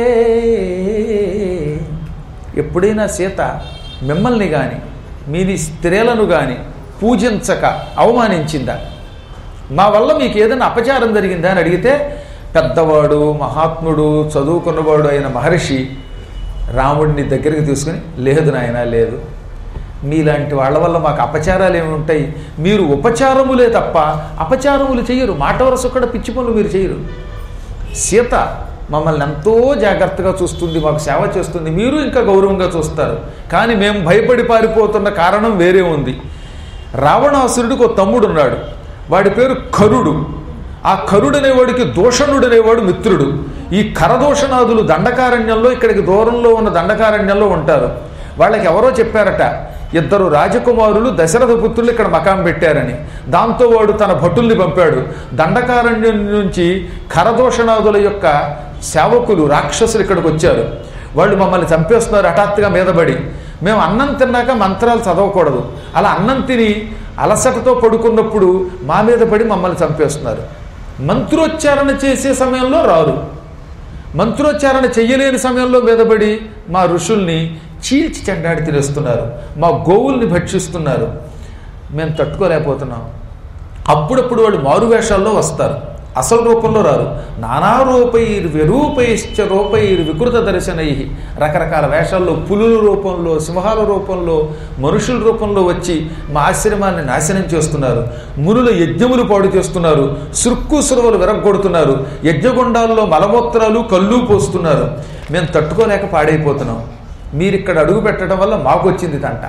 [SPEAKER 1] ఎప్పుడైనా సీత మిమ్మల్ని కానీ మీ స్త్రీలను కానీ పూజించక అవమానించిందా? మా వల్ల మీకు ఏదైనా అపచారం జరిగిందా అని అడిగితే, పెద్దవాడు మహాత్ముడు చదువుకున్నవాడు అయిన మహర్షి రాముడిని దగ్గరికి తీసుకుని, లేదు నాయన లేదు, మీలాంటి వాళ్ళ వల్ల మాకు అపచారాలు ఏమి ఉంటాయి? మీరు ఉపచారములే తప్ప అపచారములు చేయరు. మాట వరస కూడా పిచ్చి పనులు మీరు చేయరు. సీత మమ్మల్ని ఎంతో జాగ్రత్తగా చూస్తుంది, మాకు సేవ చేస్తుంది, మీరు ఇంకా గౌరవంగా చూస్తారు. కానీ మేము భయపడి పారిపోతున్న కారణం వేరే ఉంది. రావణాసురుడికి ఒక తమ్ముడు ఉన్నాడు. వాడి పేరు కరుడు. ఆ కరుడు అనేవాడికి దూషణుడు అనేవాడు మిత్రుడు. ఈ కరదూషణాదులు దండకారణ్యంలో, ఇక్కడికి దూరంలో ఉన్న దండకారణ్యంలో ఉంటారు. వాళ్ళకి ఎవరో చెప్పారట, 2 రాజకుమారులు దశరథ పుత్రులు ఇక్కడ మకాం పెట్టారని. దాంతో వాడు తన భటుల్ని పంపాడు. దండకారణ్యం నుంచి కరదూషణాదుల యొక్క సేవకులు రాక్షసులు ఇక్కడికి వచ్చారు. వాళ్ళు మమ్మల్ని చంపేస్తున్నారు హఠాత్తుగా మీదబడి. మేము అన్నం తిన్నాక మంత్రాలు చదవకూడదు, అలా అన్నం తిని అలసటతో పడుకున్నప్పుడు మా మీద పడి మమ్మల్ని చంపేస్తున్నారు. మంత్రోచ్చారణ చేసే సమయంలో రారు, మంత్రోచ్చారణ చెయ్యలేని సమయంలో మీదబడి మా ఋషుల్ని చీల్చి చెండాడి తినేస్తున్నారు, మా గోవుల్ని భక్షిస్తున్నారు. మేము తట్టుకోలేకపోతున్నాం. అప్పుడప్పుడు వాళ్ళు మారువేషాల్లో వస్తారు, అసలు రూపంలో రారు. నానారూపైర్విరూపైశ్చ రూపైర్వికృత దర్శనై, రకరకాల వేషాల్లో పులుల రూపంలో, సింహాల రూపంలో, మనుషుల రూపంలో వచ్చి మా ఆశ్రమాన్ని నాశనం చేస్తున్నారు. మునుల యజ్ఞములు పాడు చేస్తున్నారు, సురుక్కు సురవలు విరగొడుతున్నారు, యజ్ఞగుండాల్లో మలమూత్రాలు కళ్ళు పోస్తున్నారు. మేము తట్టుకోలేక పాడైపోతున్నాం. మీరు ఇక్కడ అడుగు పెట్టడం వల్ల మాకు వచ్చింది తంట.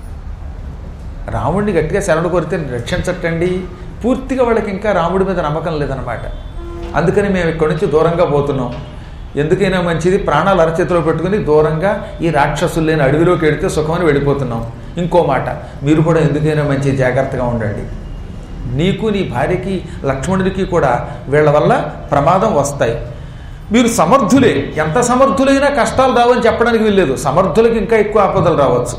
[SPEAKER 1] రాముడిని గట్టిగా శరణు కోరితే రక్షించటండి. పూర్తిగా వాళ్ళకి ఇంకా రాముడి మీద నమ్మకం లేదనమాట. అందుకని మేము ఇక్కడి నుంచి దూరంగా పోతున్నాం. ఎందుకైనా మంచిది, ప్రాణాలు అరచేతిలో పెట్టుకుని దూరంగా ఈ రాక్షసులు లేని అడవిలోకి వెడితే సుఖమని వెళ్ళిపోతున్నాం. ఇంకో మాట, మీరు కూడా ఎందుకైనా మంచి జాగ్రత్తగా ఉండండి. నీకు నీ భార్యకి లక్ష్మణుడికి కూడా వీళ్ళ వల్ల ప్రమాదం వస్తాయి. మీరు సమర్థులే, ఎంత సమర్థులైనా కష్టాలు రావని చెప్పడానికి వీల్లేదు. సమర్థులకి ఇంకా ఎక్కువ ఆపదలు రావచ్చు.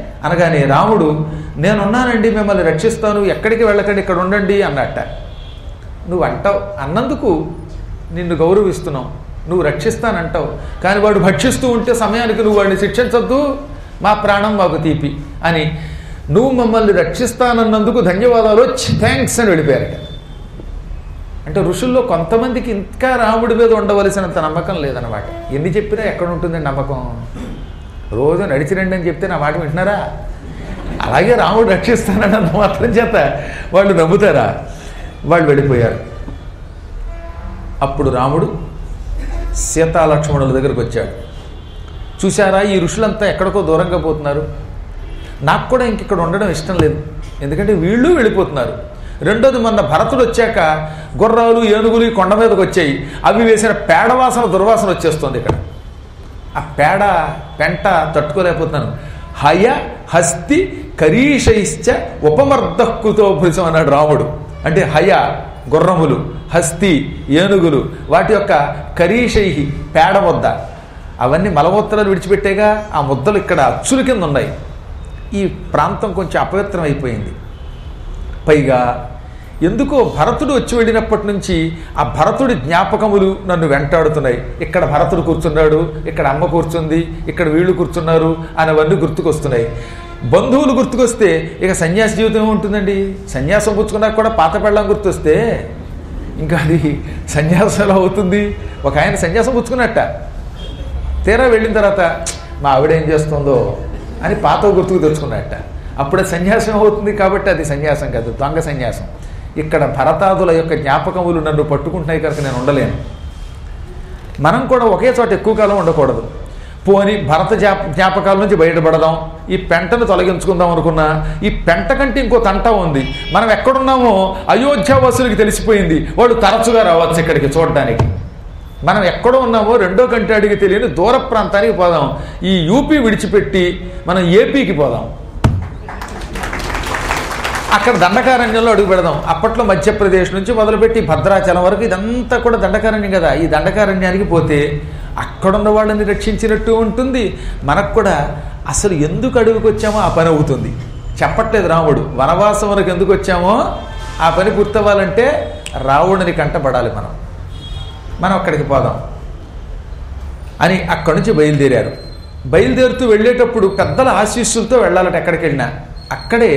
[SPEAKER 1] అనగానే రాముడు, నేనున్నానండి, మిమ్మల్ని రక్షిస్తాను, ఎక్కడికి వెళ్ళకండి, ఇక్కడ ఉండండి అన్నట్ట. నువ్వు అంటావు, అన్నందుకు నిన్ను గౌరవిస్తున్నావు, నువ్వు రక్షిస్తానంటావు. కానీ వాడు భక్షిస్తూ ఉంటే సమయానికి నువ్వు వాడిని శిక్షించొద్దు, మా ప్రాణం మాకు తీపి అని నువ్వు మమ్మల్ని రక్షిస్తానన్నందుకు ధన్యవాదాలు, థ్యాంక్స్ అని వెళ్ళిపోయారట. అంటే ఋషుల్లో కొంతమందికి ఇంకా రాముడి మీద ఉండవలసినంత నమ్మకం లేదన్నమాట. ఎన్ని చెప్పినా ఎక్కడ ఉంటుందండి నమ్మకం? రోజు నడిచిరండి అని చెప్తే నా మాట వింటున్నారా? అలాగే రాముడు రక్షిస్తానన్నంత మాత్రం చేత వాళ్ళు నమ్ముతారా? వాళ్ళు వెళ్ళిపోయారు. అప్పుడు రాముడు సీతాలక్ష్మణుల దగ్గరకు వచ్చాడు. చూశారా, ఈ ఋషులంతా ఎక్కడికో దూరంగా పోతున్నారు, నాకు కూడా ఇంకెక్కడ ఉండడం ఇష్టం లేదు, ఎందుకంటే వీళ్ళు వెళ్ళిపోతున్నారు. రెండోది, మొన్న భరతుడు వచ్చాక గుర్రాలు ఏనుగులు ఈ కొండ మీదకి వచ్చాయి, అవి వేసిన పేడవాసన దుర్వాసన వచ్చేస్తుంది. ఇక్కడ ఆ పేడ పెంట తట్టుకోలేకపోతున్నాను. హయ హస్తి కరీషైశ్చ ఉపమర్దక్కుతో భృశం అన్నాడు రాముడు. అంటే హయ గుర్రములు, హస్తి ఏనుగులు, వాటి యొక్క కరీషై పేడ ముద్ద, అవన్నీ మలమూత్రాలు విడిచిపెట్టేగా ఆ ముద్దలు ఇక్కడ అచ్చుల కింద ఉన్నాయి. ఈ ప్రాంతం కొంచెం అపవిత్రం అయిపోయింది. పైగా ఎందుకో భరతుడు వచ్చి వెళ్ళినప్పటి నుంచి ఆ భరతుడి జ్ఞాపకములు నన్ను వెంటాడుతున్నాయి. ఇక్కడ భరతుడు కూర్చున్నాడు, ఇక్కడ అమ్మ కూర్చుంది, ఇక్కడ వీళ్ళు కూర్చున్నారు అనేవన్నీ గుర్తుకొస్తున్నాయి. బంధువులు గుర్తుకొస్తే ఇక సన్యాస జీవితం ఏముంటుందండి? సన్యాసం పుచ్చుకున్నాక కూడా పాత పెళ్ళం గుర్తొస్తే ఇంకా అది సన్యాసం ఎలా అవుతుంది? ఒక ఆయన సన్యాసం పుచ్చుకున్నట్ట, తీరా వెళ్ళిన తర్వాత మా ఆవిడ ఏం చేస్తుందో అని పాత గుర్తుకు తెచ్చుకున్నట్ట. అప్పుడే సన్యాసం అవుతుంది. కాబట్టి అది సన్యాసం కాదు, దొంగ సన్యాసం. ఇక్కడ భరతాదుల యొక్క జ్ఞాపకములు నన్ను పట్టుకుంటున్నాయి కనుక నేను ఉండలేను. మనం కూడా ఒకే చోట ఎక్కువ కాలం ఉండకూడదు. పోని భరత జ్ఞాపకాల నుంచి బయటపడదాం, ఈ పెంటను తొలగించుకుందాం అనుకున్నా, ఈ పెంట కంటే ఇంకో తంట ఉంది. మనం ఎక్కడున్నామో అయోధ్యావాసులకి తెలిసిపోయింది, వాళ్ళు తరచుగా రావచ్చు ఇక్కడికి చూడడానికి. మనం ఎక్కడో ఉన్నామో రెండో కంటి అడిగి తెలియని దూర ప్రాంతానికి పోదాం. ఈ యూపీ విడిచిపెట్టి మనం ఏపీకి పోదాం, అక్కడ దండకారణ్యంలో అడుగు పెడదాం. అప్పట్లో మధ్యప్రదేశ్ నుంచి మొదలుపెట్టి భద్రాచలం వరకు ఇదంతా కూడా దండకారణ్యం కదా. ఈ దండకారణ్యానికి పోతే అక్కడున్న వాళ్ళని రక్షించినట్టు ఉంటుంది, మనకు కూడా అసలు ఎందుకు అడవికి వచ్చామో ఆ పని అవుతుంది. చెప్పట్లేదు రాముడు, వనవాసం వరకు ఎందుకు వచ్చామో ఆ పని గుర్తవ్వాలంటే రావణుని కంటపడాలి. మనం అక్కడికి పోదాం అని అక్కడి నుంచి బయలుదేరారు. బయలుదేరుతూ వెళ్ళేటప్పుడు పెద్దల ఆశీస్సులతో వెళ్ళాలట. ఎక్కడికి వెళ్ళినా అక్కడే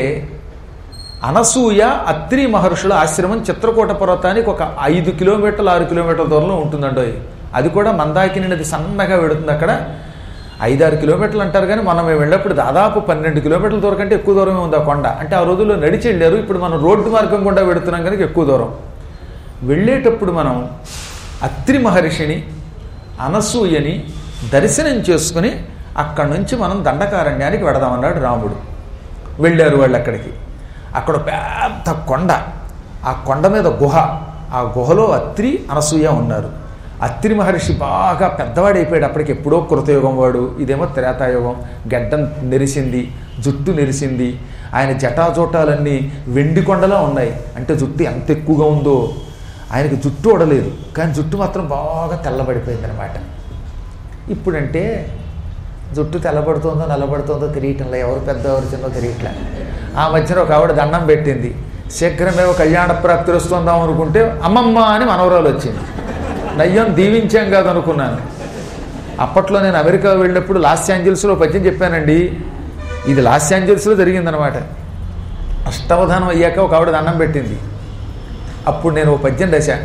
[SPEAKER 1] అనసూయ అత్రి మహర్షుల ఆశ్రమం చిత్రకూట పర్వతానికి ఒక 5 కిలోమీటర్లు 6 కిలోమీటర్ల దూరంలో ఉంటుందండో. అది కూడా మందాకిని నది సన్నగా వెడుతుంది. అక్కడ 5-6 కిలోమీటర్లు అంటారు, కానీ మనం మేము వెళ్ళినప్పుడు దాదాపు 12 కిలోమీటర్ల దూరం కంటే ఎక్కువ దూరమే ఉంది ఆ కొండ. అంటే ఆ రోజుల్లో నడిచి వెళ్ళారు, ఇప్పుడు మనం రోడ్డు మార్గం గుండా వెడుతున్నాం కనుక ఎక్కువ దూరం. వెళ్ళేటప్పుడు మనం అత్రి మహర్షిని అనసూయని దర్శనం చేసుకుని అక్కడి నుంచి మనం దండకారణ్యానికి వెడదామన్నాడు రాముడు. వెళ్ళారు వాళ్ళు అక్కడికి. అక్కడ పెద్ద కొండ, ఆ కొండ మీద గుహ, ఆ గుహలో అత్రి అనసూయ ఉన్నారు. అత్రి మహర్షి బాగా పెద్దవాడైపోయాడు అప్పటికి, ఎప్పుడో కృతయుగం వాడు, ఇదేమో త్రేతాయుగం. గడ్డం నెరిసింది, జుట్టు నెరిసింది, ఆయన జటాజోటాలన్నీ వెండి కొండలా ఉన్నాయి. అంటే జుట్టు ఎంత ఎక్కువగా ఉందో, ఆయనకి జుట్టు ఓడలేదు కానీ జుట్టు మాత్రం బాగా తెల్లబడిపోయింది అనమాట. ఇప్పుడంటే జుట్టు తెల్లబడుతుందో నల్లబడుతుందో తెలియటంలో, ఎవరు పెద్ద ఎవరు చిన్నో తెలియట్లే. ఆ మధ్యన ఒక ఆవిడ దండం పెట్టింది, శీఘ్రమేవో కళ్యాణ ప్రాప్తి వస్తుందాం అనుకుంటే అమ్మమ్మ అని మనవరాలు వచ్చింది. నయ్యం దీవించాం కాదు అనుకున్నాను. అప్పట్లో నేను అమెరికా వెళ్ళినప్పుడు లాస్ ఏంజల్స్లో పద్యం చెప్పానండి. ఇది లాస్ ఏంజల్స్లో జరిగిందనమాట. అష్టావధానం అయ్యాక ఒక ఆవిడ దండం పెట్టింది. అప్పుడు నేను ఓ పద్యం రాశా.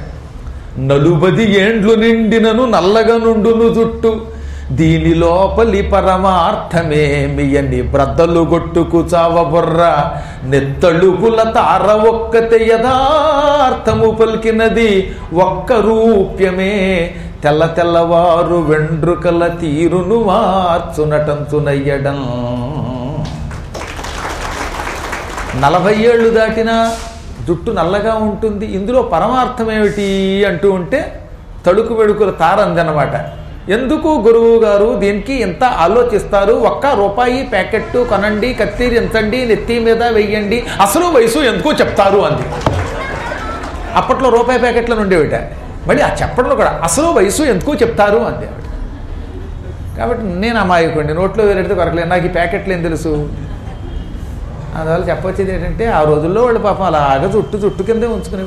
[SPEAKER 1] 40 ఏండ్లు నిండినను నల్లగా నుండును జుట్టు, దీని లోపలి పరమార్థమేమి అని బ్రద్దలు గొట్టుకు చావబొర్ర, నెత్తళుకుల తార ఒక్కతే యథార్థము పలికినది ఒక్క రూప్యమే, తెల్ల తెల్లవారు వెండ్రుకల తీరును మార్చునటంచునయ్యడం. 40 ఏళ్ళు దాటినా జుట్టు నల్లగా ఉంటుంది, ఇందులో పరమార్థం ఏమిటి అంటూ ఉంటే తడుకు వెడుకుల తార అందనమాట. ఎందుకు గురువు గారు దీనికి ఎంత ఆలోచిస్తారు? ₹1 ప్యాకెట్టు కొనండి, కత్తిరించండి, నెత్తి మీద వెయ్యండి, అసలు వయసు ఎందుకు చెప్తారు అంది. అప్పట్లో రూపాయి ప్యాకెట్లను ఉండేవిట. మళ్ళీ ఆ చెప్పడంలో కూడా అసలు వయసు ఎందుకు చెప్తారు అంది ఆవిడ. కాబట్టి నేను అమాయకండి, నోట్లో వేరెడితే కొరకలేదు, నాకు ఈ ప్యాకెట్లు ఏం తెలుసు. అందువల్ల చెప్పొచ్చేది ఏంటంటే, ఆ రోజుల్లో వాళ్ళు పాపం అలాగా జుట్టు కిందే ఉంచుకునేవారు.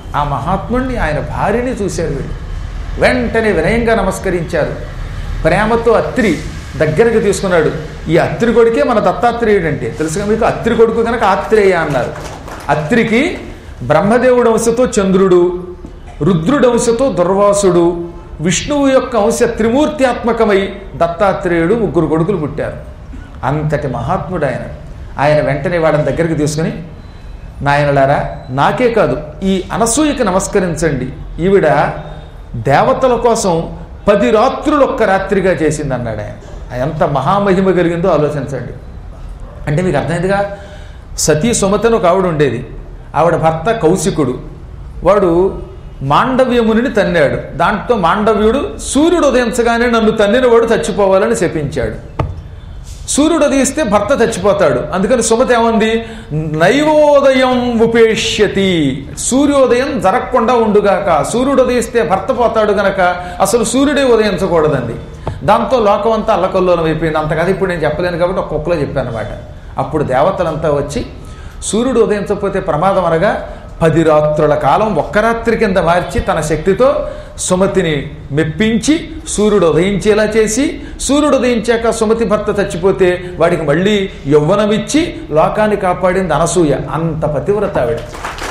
[SPEAKER 1] ఆ మహాత్ముడిని ఆయన భార్యని చూశారు వీళ్ళు. వెంటనే వినయంగా నమస్కరించారు. ప్రేమతో అత్రి దగ్గరకు తీసుకున్నాడు. ఈ అత్రి కొడుకే మన దత్తాత్రేయుడు అంటే తెలుసుగా మీకు. అత్రి కొడుకు కనుక ఆత్రేయ అన్నారు. అత్రికి బ్రహ్మదేవుడు అంశతో చంద్రుడు, రుద్రుడు అంశతో దుర్వాసుడు, విష్ణువు యొక్క అంశ త్రిమూర్త్యాత్మకమై దత్తాత్రేయుడు 3 కొడుకులు పుట్టారు. అంతటి మహాత్ముడు ఆయన. ఆయన వెంటనే వాళ్ళని దగ్గరికి తీసుకుని, నాయనలారా, నాకే కాదు ఈ అనసూయకి నమస్కరించండి. ఈవిడ దేవతల కోసం 10 రాత్రులు ఒక్క రాత్రిగా చేసింది అన్నాడు ఆయన. ఎంత మహామహిమ కలిగిందో ఆలోచించండి. అంటే మీకు అర్థమైందిగా. సతీ సుమతను ఒక ఆవిడ ఉండేది. ఆవిడ భర్త కౌశికుడు. వాడు మాండవ్యముని తన్నాడు. దాంట్లో మాండవ్యుడు సూర్యుడు ఉదయించగానే నన్ను తన్నినవాడు చచ్చిపోవాలని శపించాడు. సూర్యుడు ఉదయిస్తే భర్త చచ్చిపోతాడు. అందుకని సుమతి ఏమంది, నైవోదయం ఉపేష్యతి, సూర్యోదయం జరగకుండా ఉండుగాక. సూర్యుడు ఉదయిస్తే భర్త పోతాడు గనక అసలు సూర్యుడే ఉదయించకూడదండి. దాంతో లోకం అంతా అల్లకల్లోలం అయిపోయింది. అంతకది ఇప్పుడు నేను చెప్పలేను కాబట్టి ఒక్కొక్కలో చెప్పాను అనమాట. అప్పుడు దేవతలంతా వచ్చి సూర్యుడు ఉదయించకపోతే ప్రమాదం అనగా 10 రాత్రుల కాలం ఒక్క రాత్రి కింద మార్చి తన శక్తితో సుమతిని మెప్పించి సూర్యుడు ఉదయించేలా చేసి, సూర్యుడు ఉదయించాక సుమతి భర్త చచ్చిపోతే వాడికి మళ్ళీ యవ్వనమిచ్చి లోకాన్ని కాపాడింది అనసూయ. అంత పతివ్రత ఆవిడ.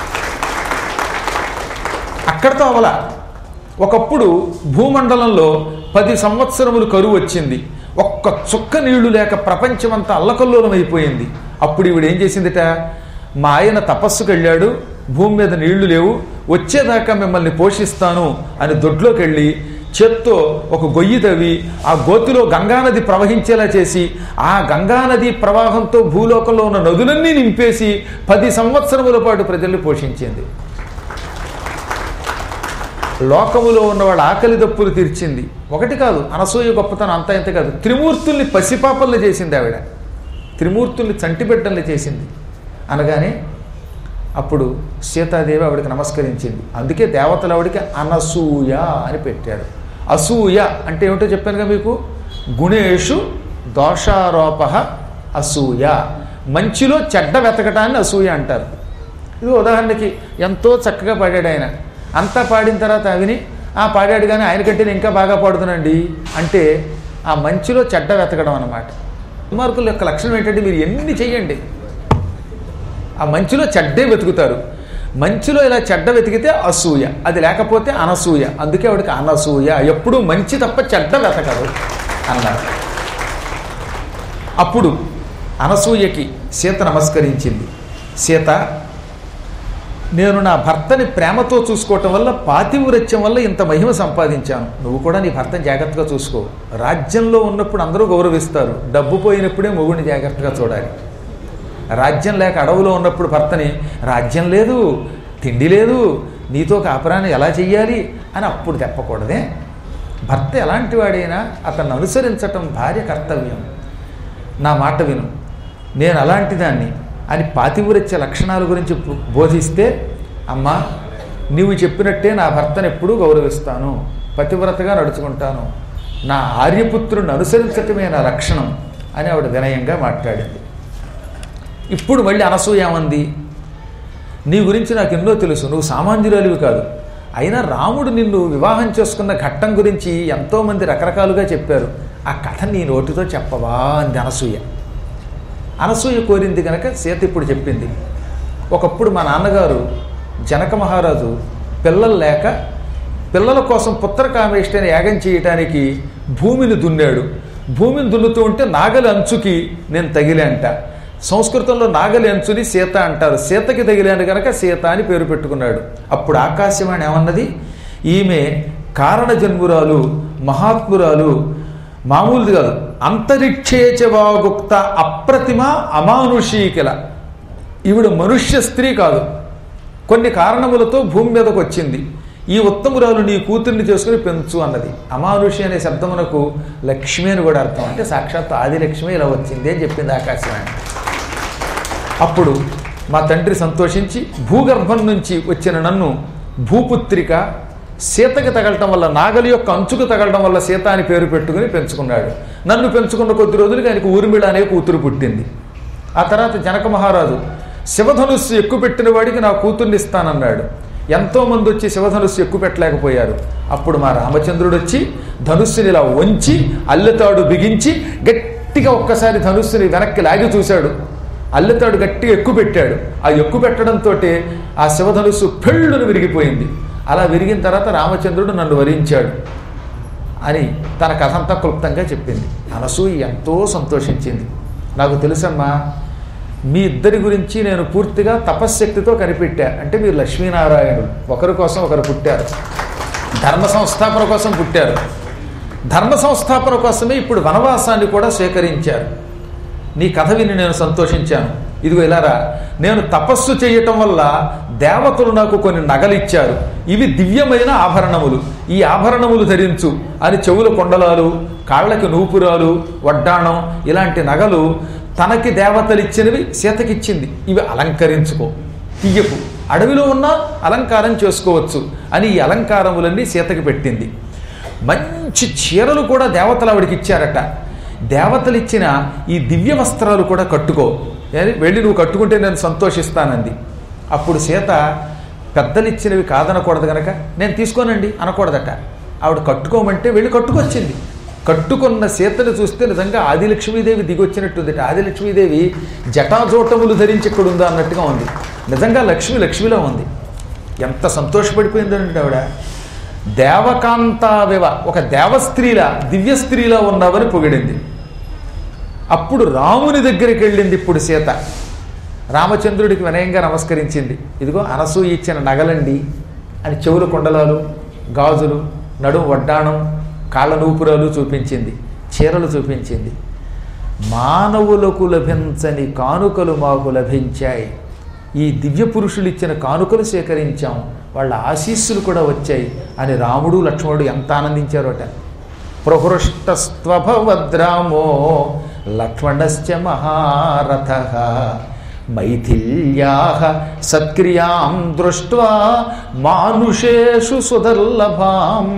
[SPEAKER 1] అక్కడితో అవల. ఒకప్పుడు భూమండలంలో 10 సంవత్సరములు కరువు వచ్చింది. ఒక్క చుక్క నీళ్లు లేక ప్రపంచమంతా అల్లకల్లోలం అయిపోయింది. అప్పుడు ఈవిడ ఏం చేసిందిట, మా ఆయన తపస్సుకు వెళ్ళాడు, భూమి మీద నీళ్లు లేవు, వచ్చేదాకా మిమ్మల్ని పోషిస్తాను అని దొడ్లోకి వెళ్ళి చేత్తో ఒక గొయ్యి తవ్వి ఆ గోతిలో గంగానది ప్రవహించేలా చేసి ఆ గంగానది ప్రవాహంతో భూలోకంలో ఉన్న నదులన్నీ నింపేసి 10 సంవత్సరముల పాటు ప్రజల్ని పోషించింది. లోకములో ఉన్న వాళ్ళ ఆకలి దప్పులు తీర్చింది. ఒకటి కాదు, అనసూయ గొప్పతనం అంతా ఇంత కాదు, త్రిమూర్తుల్ని పసిపాపల్ని చేసింది ఆవిడ. త్రిమూర్తుల్ని చంటిబిడ్డల్ని చేసింది. అనగానే అప్పుడు సీతాదేవి ఆవిడకి నమస్కరించింది. అందుకే దేవతలు ఆవిడికి అనసూయ అని పెట్టారు. అసూయ అంటే ఏమిటో చెప్పానుగా మీకు. గుణేషు దోషారోప అసూయ, మంచిలో చెడ్డ వెతకటాన్ని అసూయ అంటారు. ఇది ఉదాహరణకి ఎంతో చక్కగా పాడాడు ఆయన. అంతా పాడిన తర్వాత విని పాడాడు కానీ ఆయన కంటే నేను ఇంకా బాగా పాడుతున్నాండి అంటే ఆ మంచిలో చెడ్డ వెతకడం అన్నమాట. దుర్మార్గుల యొక్క లక్షణం ఏంటంటే మీరు ఎన్ని చెయ్యండి ఆ మంచిలో చెడ్డే వెతుకుతారు. మంచిలో ఇలా చెడ్డ వెతికితే అసూయ, అది లేకపోతే అనసూయ. అందుకే ఆవిడకి అనసూయ, ఎప్పుడూ మంచి తప్ప చెడ్డ వెతకదు అన్నారు. అప్పుడు అనసూయకి సీత నమస్కరించింది. సీత, నేను నా భర్తని ప్రేమతో చూసుకోవటం వల్ల, పాతివ్రత్యం వల్ల ఇంత మహిమ సంపాదించాను. నువ్వు కూడా నీ భర్తని జాగ్రత్తగా చూసుకో. రాజ్యంలో ఉన్నప్పుడు అందరూ గౌరవిస్తారు, డబ్బు పోయినప్పుడే మొగుడిని జాగ్రత్తగా చూడాలి. రాజ్యం లేక అడవులో ఉన్నప్పుడు భర్తని, రాజ్యం లేదు, తిండి లేదు, నీతో కాపురాన్ని ఎలా చెయ్యాలి అని అప్పుడు చెప్పకూడదే. భర్త ఎలాంటి వాడైనా అతన్ని అనుసరించటం భార్య కర్తవ్యం. నా మాట విను, నేను అలాంటి దాన్ని అని పాతివ్రత్య లక్షణాల గురించి బోధిస్తే, అమ్మా నీవు చెప్పినట్టే నా భర్తను ఎప్పుడూ గౌరవిస్తాను, పతివ్రతగా నడుచుకుంటాను, నా ఆర్యపుత్రుని అనుసరించటమే నా లక్షణం అని ఆవిడ వినయంగా మాట్లాడింది. ఇప్పుడు మళ్ళీ అనసూయ ఏమంది, నీ గురించి నాకు ఎన్నో తెలుసు, నువ్వు సామాన్యురాలివి కాదు. అయినా రాముడు నిన్ను వివాహం చేసుకున్న ఘట్టం గురించి ఎంతోమంది రకరకాలుగా చెప్పారు, ఆ కథ నీ నోటితో చెప్పవా అంది అనసూయ. అనసూయ కోరింది కనుక సీత ఇప్పుడు చెప్పింది. ఒకప్పుడు మా నాన్నగారు జనక మహారాజు పిల్లలు లేక పిల్లల కోసం పుత్రకామేష్టిని యాగం చేయటానికి భూమిని దున్నాడు. భూమిని దున్నుతూ ఉంటే నాగలి అంచుకి నేను తగిలేంట. సంస్కృతంలో నాగలి అంచుని సీత అంటారు. సీతకి తగిలాను కనుక సీత అని పేరు పెట్టుకున్నాడు. అప్పుడు ఆకాశవాణి ఏమన్నది, ఈమె కారణ జన్మురాలు, మహాత్మురాలు, మామూలుది కాదు, అంతరిక్షేచవాగుప్త అప్రతిమ అమానుషీకిల. ఈవిడ మనుష్య స్త్రీ కాదు, కొన్ని కారణములతో భూమి మీదకు వచ్చింది. ఈ ఉత్తమురాలు నీ కూతుర్ని చేసుకుని పెంచు అన్నది. అమానుషి అనే శబ్దమునకు లక్ష్మి అని కూడా అర్థం. అంటే సాక్షాత్ ఆదిలక్ష్మి ఇలా వచ్చింది అని చెప్పింది ఆకాశవాణి. అప్పుడు మా తండ్రి సంతోషించి భూగర్భం నుంచి వచ్చిన నన్ను భూపుత్రిక, సీతకి తగలటం వల్ల, నాగలి యొక్క అంచుకు తగలటం వల్ల సీత అని పేరు పెట్టుకుని పెంచుకున్నాడు. నన్ను పెంచుకున్న కొద్ది రోజులకి ఆయనకు ఊర్మిళ అనే కూతురు పుట్టింది. ఆ తర్వాత జనక మహారాజు శివధనుస్సు ఎక్కుపెట్టిన వాడికి నా కూతుర్ని ఇస్తానన్నాడు. ఎంతోమంది వచ్చి శివధనుస్సు ఎక్కువ పెట్టలేకపోయారు. అప్పుడు మా రామచంద్రుడు వచ్చి ధనుస్సుని ఇలా వంచి అల్లెతాడు బిగించి గట్టిగా ఒక్కసారి ధనుస్సుని వెనక్కి లాగి చూశాడు. అల్లెతాడు గట్టిగా ఎక్కువ పెట్టాడు. ఆ ఎక్కువ పెట్టడంతో ఆ శివధనుస్సు పెళ్ళును విరిగిపోయింది. అలా విరిగిన తర్వాత రామచంద్రుడు నన్ను వరించాడు అని తన కథంతా క్లుప్తంగా చెప్పింది. అనసూయ ఎంతో సంతోషించింది. నాకు తెలుసమ్మా, మీ ఇద్దరి గురించి నేను పూర్తిగా తపశ్శక్తితో కనిపెట్టా. అంటే మీరు లక్ష్మీనారాయణుడు, ఒకరి కోసం ఒకరు పుట్టారు, ధర్మ సంస్థాపన కోసం పుట్టారు. ధర్మ సంస్థాపన కోసమే ఇప్పుడు వనవాసాన్ని కూడా స్వీకరించారు. నీ కథ విని నేను సంతోషించాను. ఇదిగో ఇలారా, నేను తపస్సు చేయటం వల్ల దేవతలు నాకు కొన్ని నగలిచ్చారు. ఇవి దివ్యమైన ఆభరణములు, ఈ ఆభరణములు ధరించు అని చెవుల కొండలాలు, కాళ్ళకి నూపురాలు, వడ్డాణం ఇలాంటి నగలు తనకి దేవతలు ఇచ్చినవి సీతకిచ్చింది. ఇవి అలంకరించుకో, తీయకు, అడవిలో ఉన్నా అలంకారం చేసుకోవచ్చు అని ఈ అలంకారములన్నీ సీతకి పెట్టింది. మంచి చీరలు కూడా దేవతలు ఆవిడికి ఇచ్చారట. దేవతలు ఇచ్చిన ఈ దివ్య వస్త్రాలు కూడా కట్టుకో, వెళ్ళి నువ్వు కట్టుకుంటే నేను సంతోషిస్తానంది. అప్పుడు సీత పెద్దలు ఇచ్చినవి కాదనకూడదు కనుక నేను తీసుకోనండి అనకూడదట. ఆవిడ కట్టుకోమంటే వెళ్ళి కట్టుకొచ్చింది. కట్టుకున్న సీతను చూస్తే నిజంగా ఆదిలక్ష్మీదేవి దిగొచ్చినట్టుందిట. ఆదిలక్ష్మీదేవి జటాజోటములు ధరించి ఇక్కడ ఉందా అన్నట్టుగా ఉంది. నిజంగా లక్ష్మిలో ఉంది. ఎంత సంతోషపడిపోయిందంటే ఆవిడ. దేవకాంతావివ, ఒక దేవస్త్రీలా దివ్య స్త్రీలా ఉన్నావని పొగిడింది. అప్పుడు రాముని దగ్గరికి వెళ్ళింది ఇప్పుడు సీత. రామచంద్రుడికి వినయంగా నమస్కరించింది. ఇదిగో అనసూయ ఇచ్చిన నగలండి అని చెవుల కుండలాలు, గాజులు, నడుము వడ్డాణం, కాళ్ళ నూపురాలు చూపించింది, చీరలు చూపించింది. మానవులకు లభించని కానుకలు మాకు లభించాయి. ఈ దివ్య పురుషులు ఇచ్చిన కానుకలు స్వీకరించాం, వాళ్ళ ఆశీస్సులు కూడా వచ్చాయి అని రాముడు లక్ష్మణుడు ఎంత ఆనందించారోట. ప్రహృష్టస్త్వభవద్రామో లక్ష్మణశ్చ మహారథః మైథిల్యాః సత్క్రియాం దృష్ట్వా మానుషేషు సుదర్లభాం.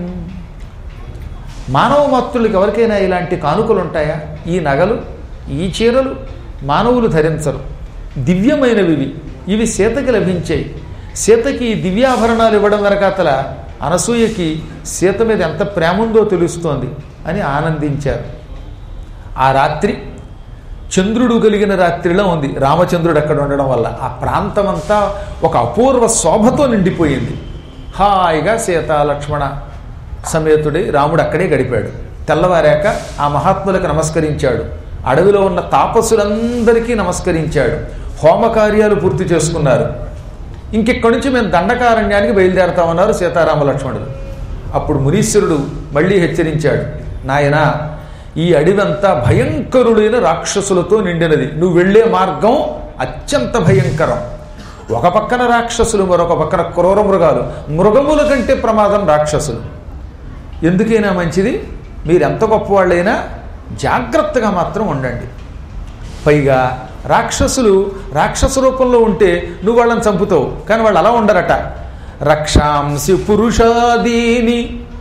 [SPEAKER 1] మానవ మాతృలకు ఎవరికైనా ఇలాంటి కానుకలు ఉంటాయా? ఈ నగలు, ఈ చీరలు మానవులు ధరించరు, దివ్యమైనవి. ఇవి సీతకి లభించాయి. సీతకి ఈ దివ్యాభరణాలు ఇవ్వడం వెనకాతల అనసూయకి సీత మీద ఎంత ప్రేమ ఉందో తెలుస్తోంది అని ఆనందించారు. ఆ రాత్రి చంద్రుడు కలిగిన రాత్రిలో ఉంది. రామచంద్రుడు అక్కడ ఉండడం వల్ల ఆ ప్రాంతమంతా ఒక అపూర్వ శోభతో నిండిపోయింది. హాయిగా సీత లక్ష్మణ సమేతుడై రాముడు అక్కడే గడిపాడు. తెల్లవారాక ఆ మహాత్ములకు నమస్కరించాడు. అడవిలో ఉన్న తాపసులందరికీ నమస్కరించాడు. హోమకార్యాలు పూర్తి చేసుకున్నారు. ఇంకెక్కడి నుంచి మేము దండకారణ్యానికి బయలుదేరతామన్నారు సీతారామ లక్ష్మణుడు. అప్పుడు మునీశ్వరుడు మళ్ళీ హెచ్చరించాడు. నాయనా, ఈ అడవంతా భయంకరుడైన రాక్షసులతో నిండినది. నువ్వు వెళ్ళే మార్గం అత్యంత భయంకరం. ఒక పక్కన రాక్షసులు, మరొక పక్కన క్రూర మృగాలు. మృగముల కంటే ప్రమాదం రాక్షసులు. ఎందుకైనా మంచిది మీరెంత గొప్పవాళ్ళైనా జాగ్రత్తగా మాత్రం ఉండండి. పైగా రాక్షసులు రాక్షస రూపంలో ఉంటే నువ్వు వాళ్ళని చంపుతావు, కానీ వాళ్ళు అలా ఉండరట. రక్షాంసి పురుషాదీని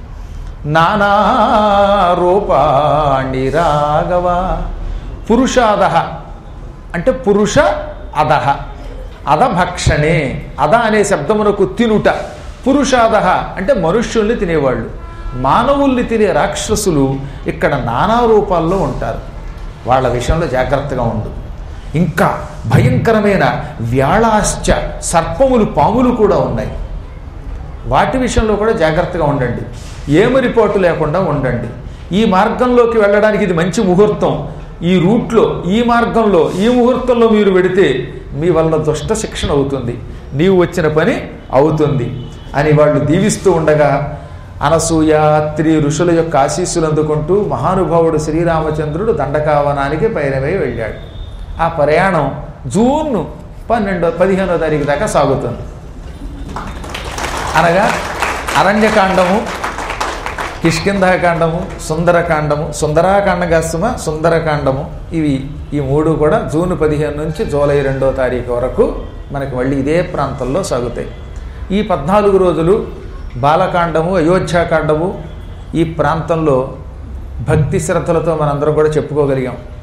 [SPEAKER 1] నానారూపాణి రాఘవ. పురుషాదహ అంటే పురుష అదహ, అధభక్షణే. అధ అనే శబ్దమునకు తినుట. పురుషాదహ అంటే మనుష్యుల్ని తినేవాళ్ళు. మానవుల్ని తినే రాక్షసులు ఇక్కడ నానా రూపాల్లో ఉంటారు. వాళ్ళ విషయంలో జాగ్రత్తగా ఉండు. ఇంకా భయంకరమైన వ్యాళాశ్చ, సర్పములు, పాములు కూడా ఉన్నాయి. వాటి విషయంలో కూడా జాగ్రత్తగా ఉండండి. ఏమరిపాటు లేకుండా ఉండండి. ఈ మార్గంలోకి వెళ్ళడానికి ఇది మంచి ముహూర్తం. ఈ రూట్లో, ఈ మార్గంలో, ఈ ముహూర్తంలో మీరు వెడితే మీ వల్ల దుష్ట శిక్షణ అవుతుంది, నీవు వచ్చిన పని అవుతుంది అని వాళ్ళు దీవిస్తూ ఉండగా అనసూయాత్రి ఋషుల యొక్క ఆశీస్సులు అందుకుంటూ మహానుభావుడు శ్రీరామచంద్రుడు దండకావనానికి పయనమై వెళ్ళాడు. ఆ ప్రయాణం జూన్ 15వ తారీఖు దాకా సాగుతుంది. అనగా అరణ్యకాండము, కిష్కింధాకాండము, సుందరకాండము, సుందరాకాండ కాస్తమా సుందరకాండము, ఈ మూడు కూడా జూన్ 15 నుంచి జూలై 2వ తారీఖు వరకు మనకి మళ్ళీ ఇదే ప్రాంతంలో సాగుతాయి. ఈ 14 రోజులు బాలకాండము, అయోధ్యాకాండము ఈ ప్రాంతంలో భక్తి శ్రద్ధలతో మనందరం కూడా చెప్పుకోగలిగాం.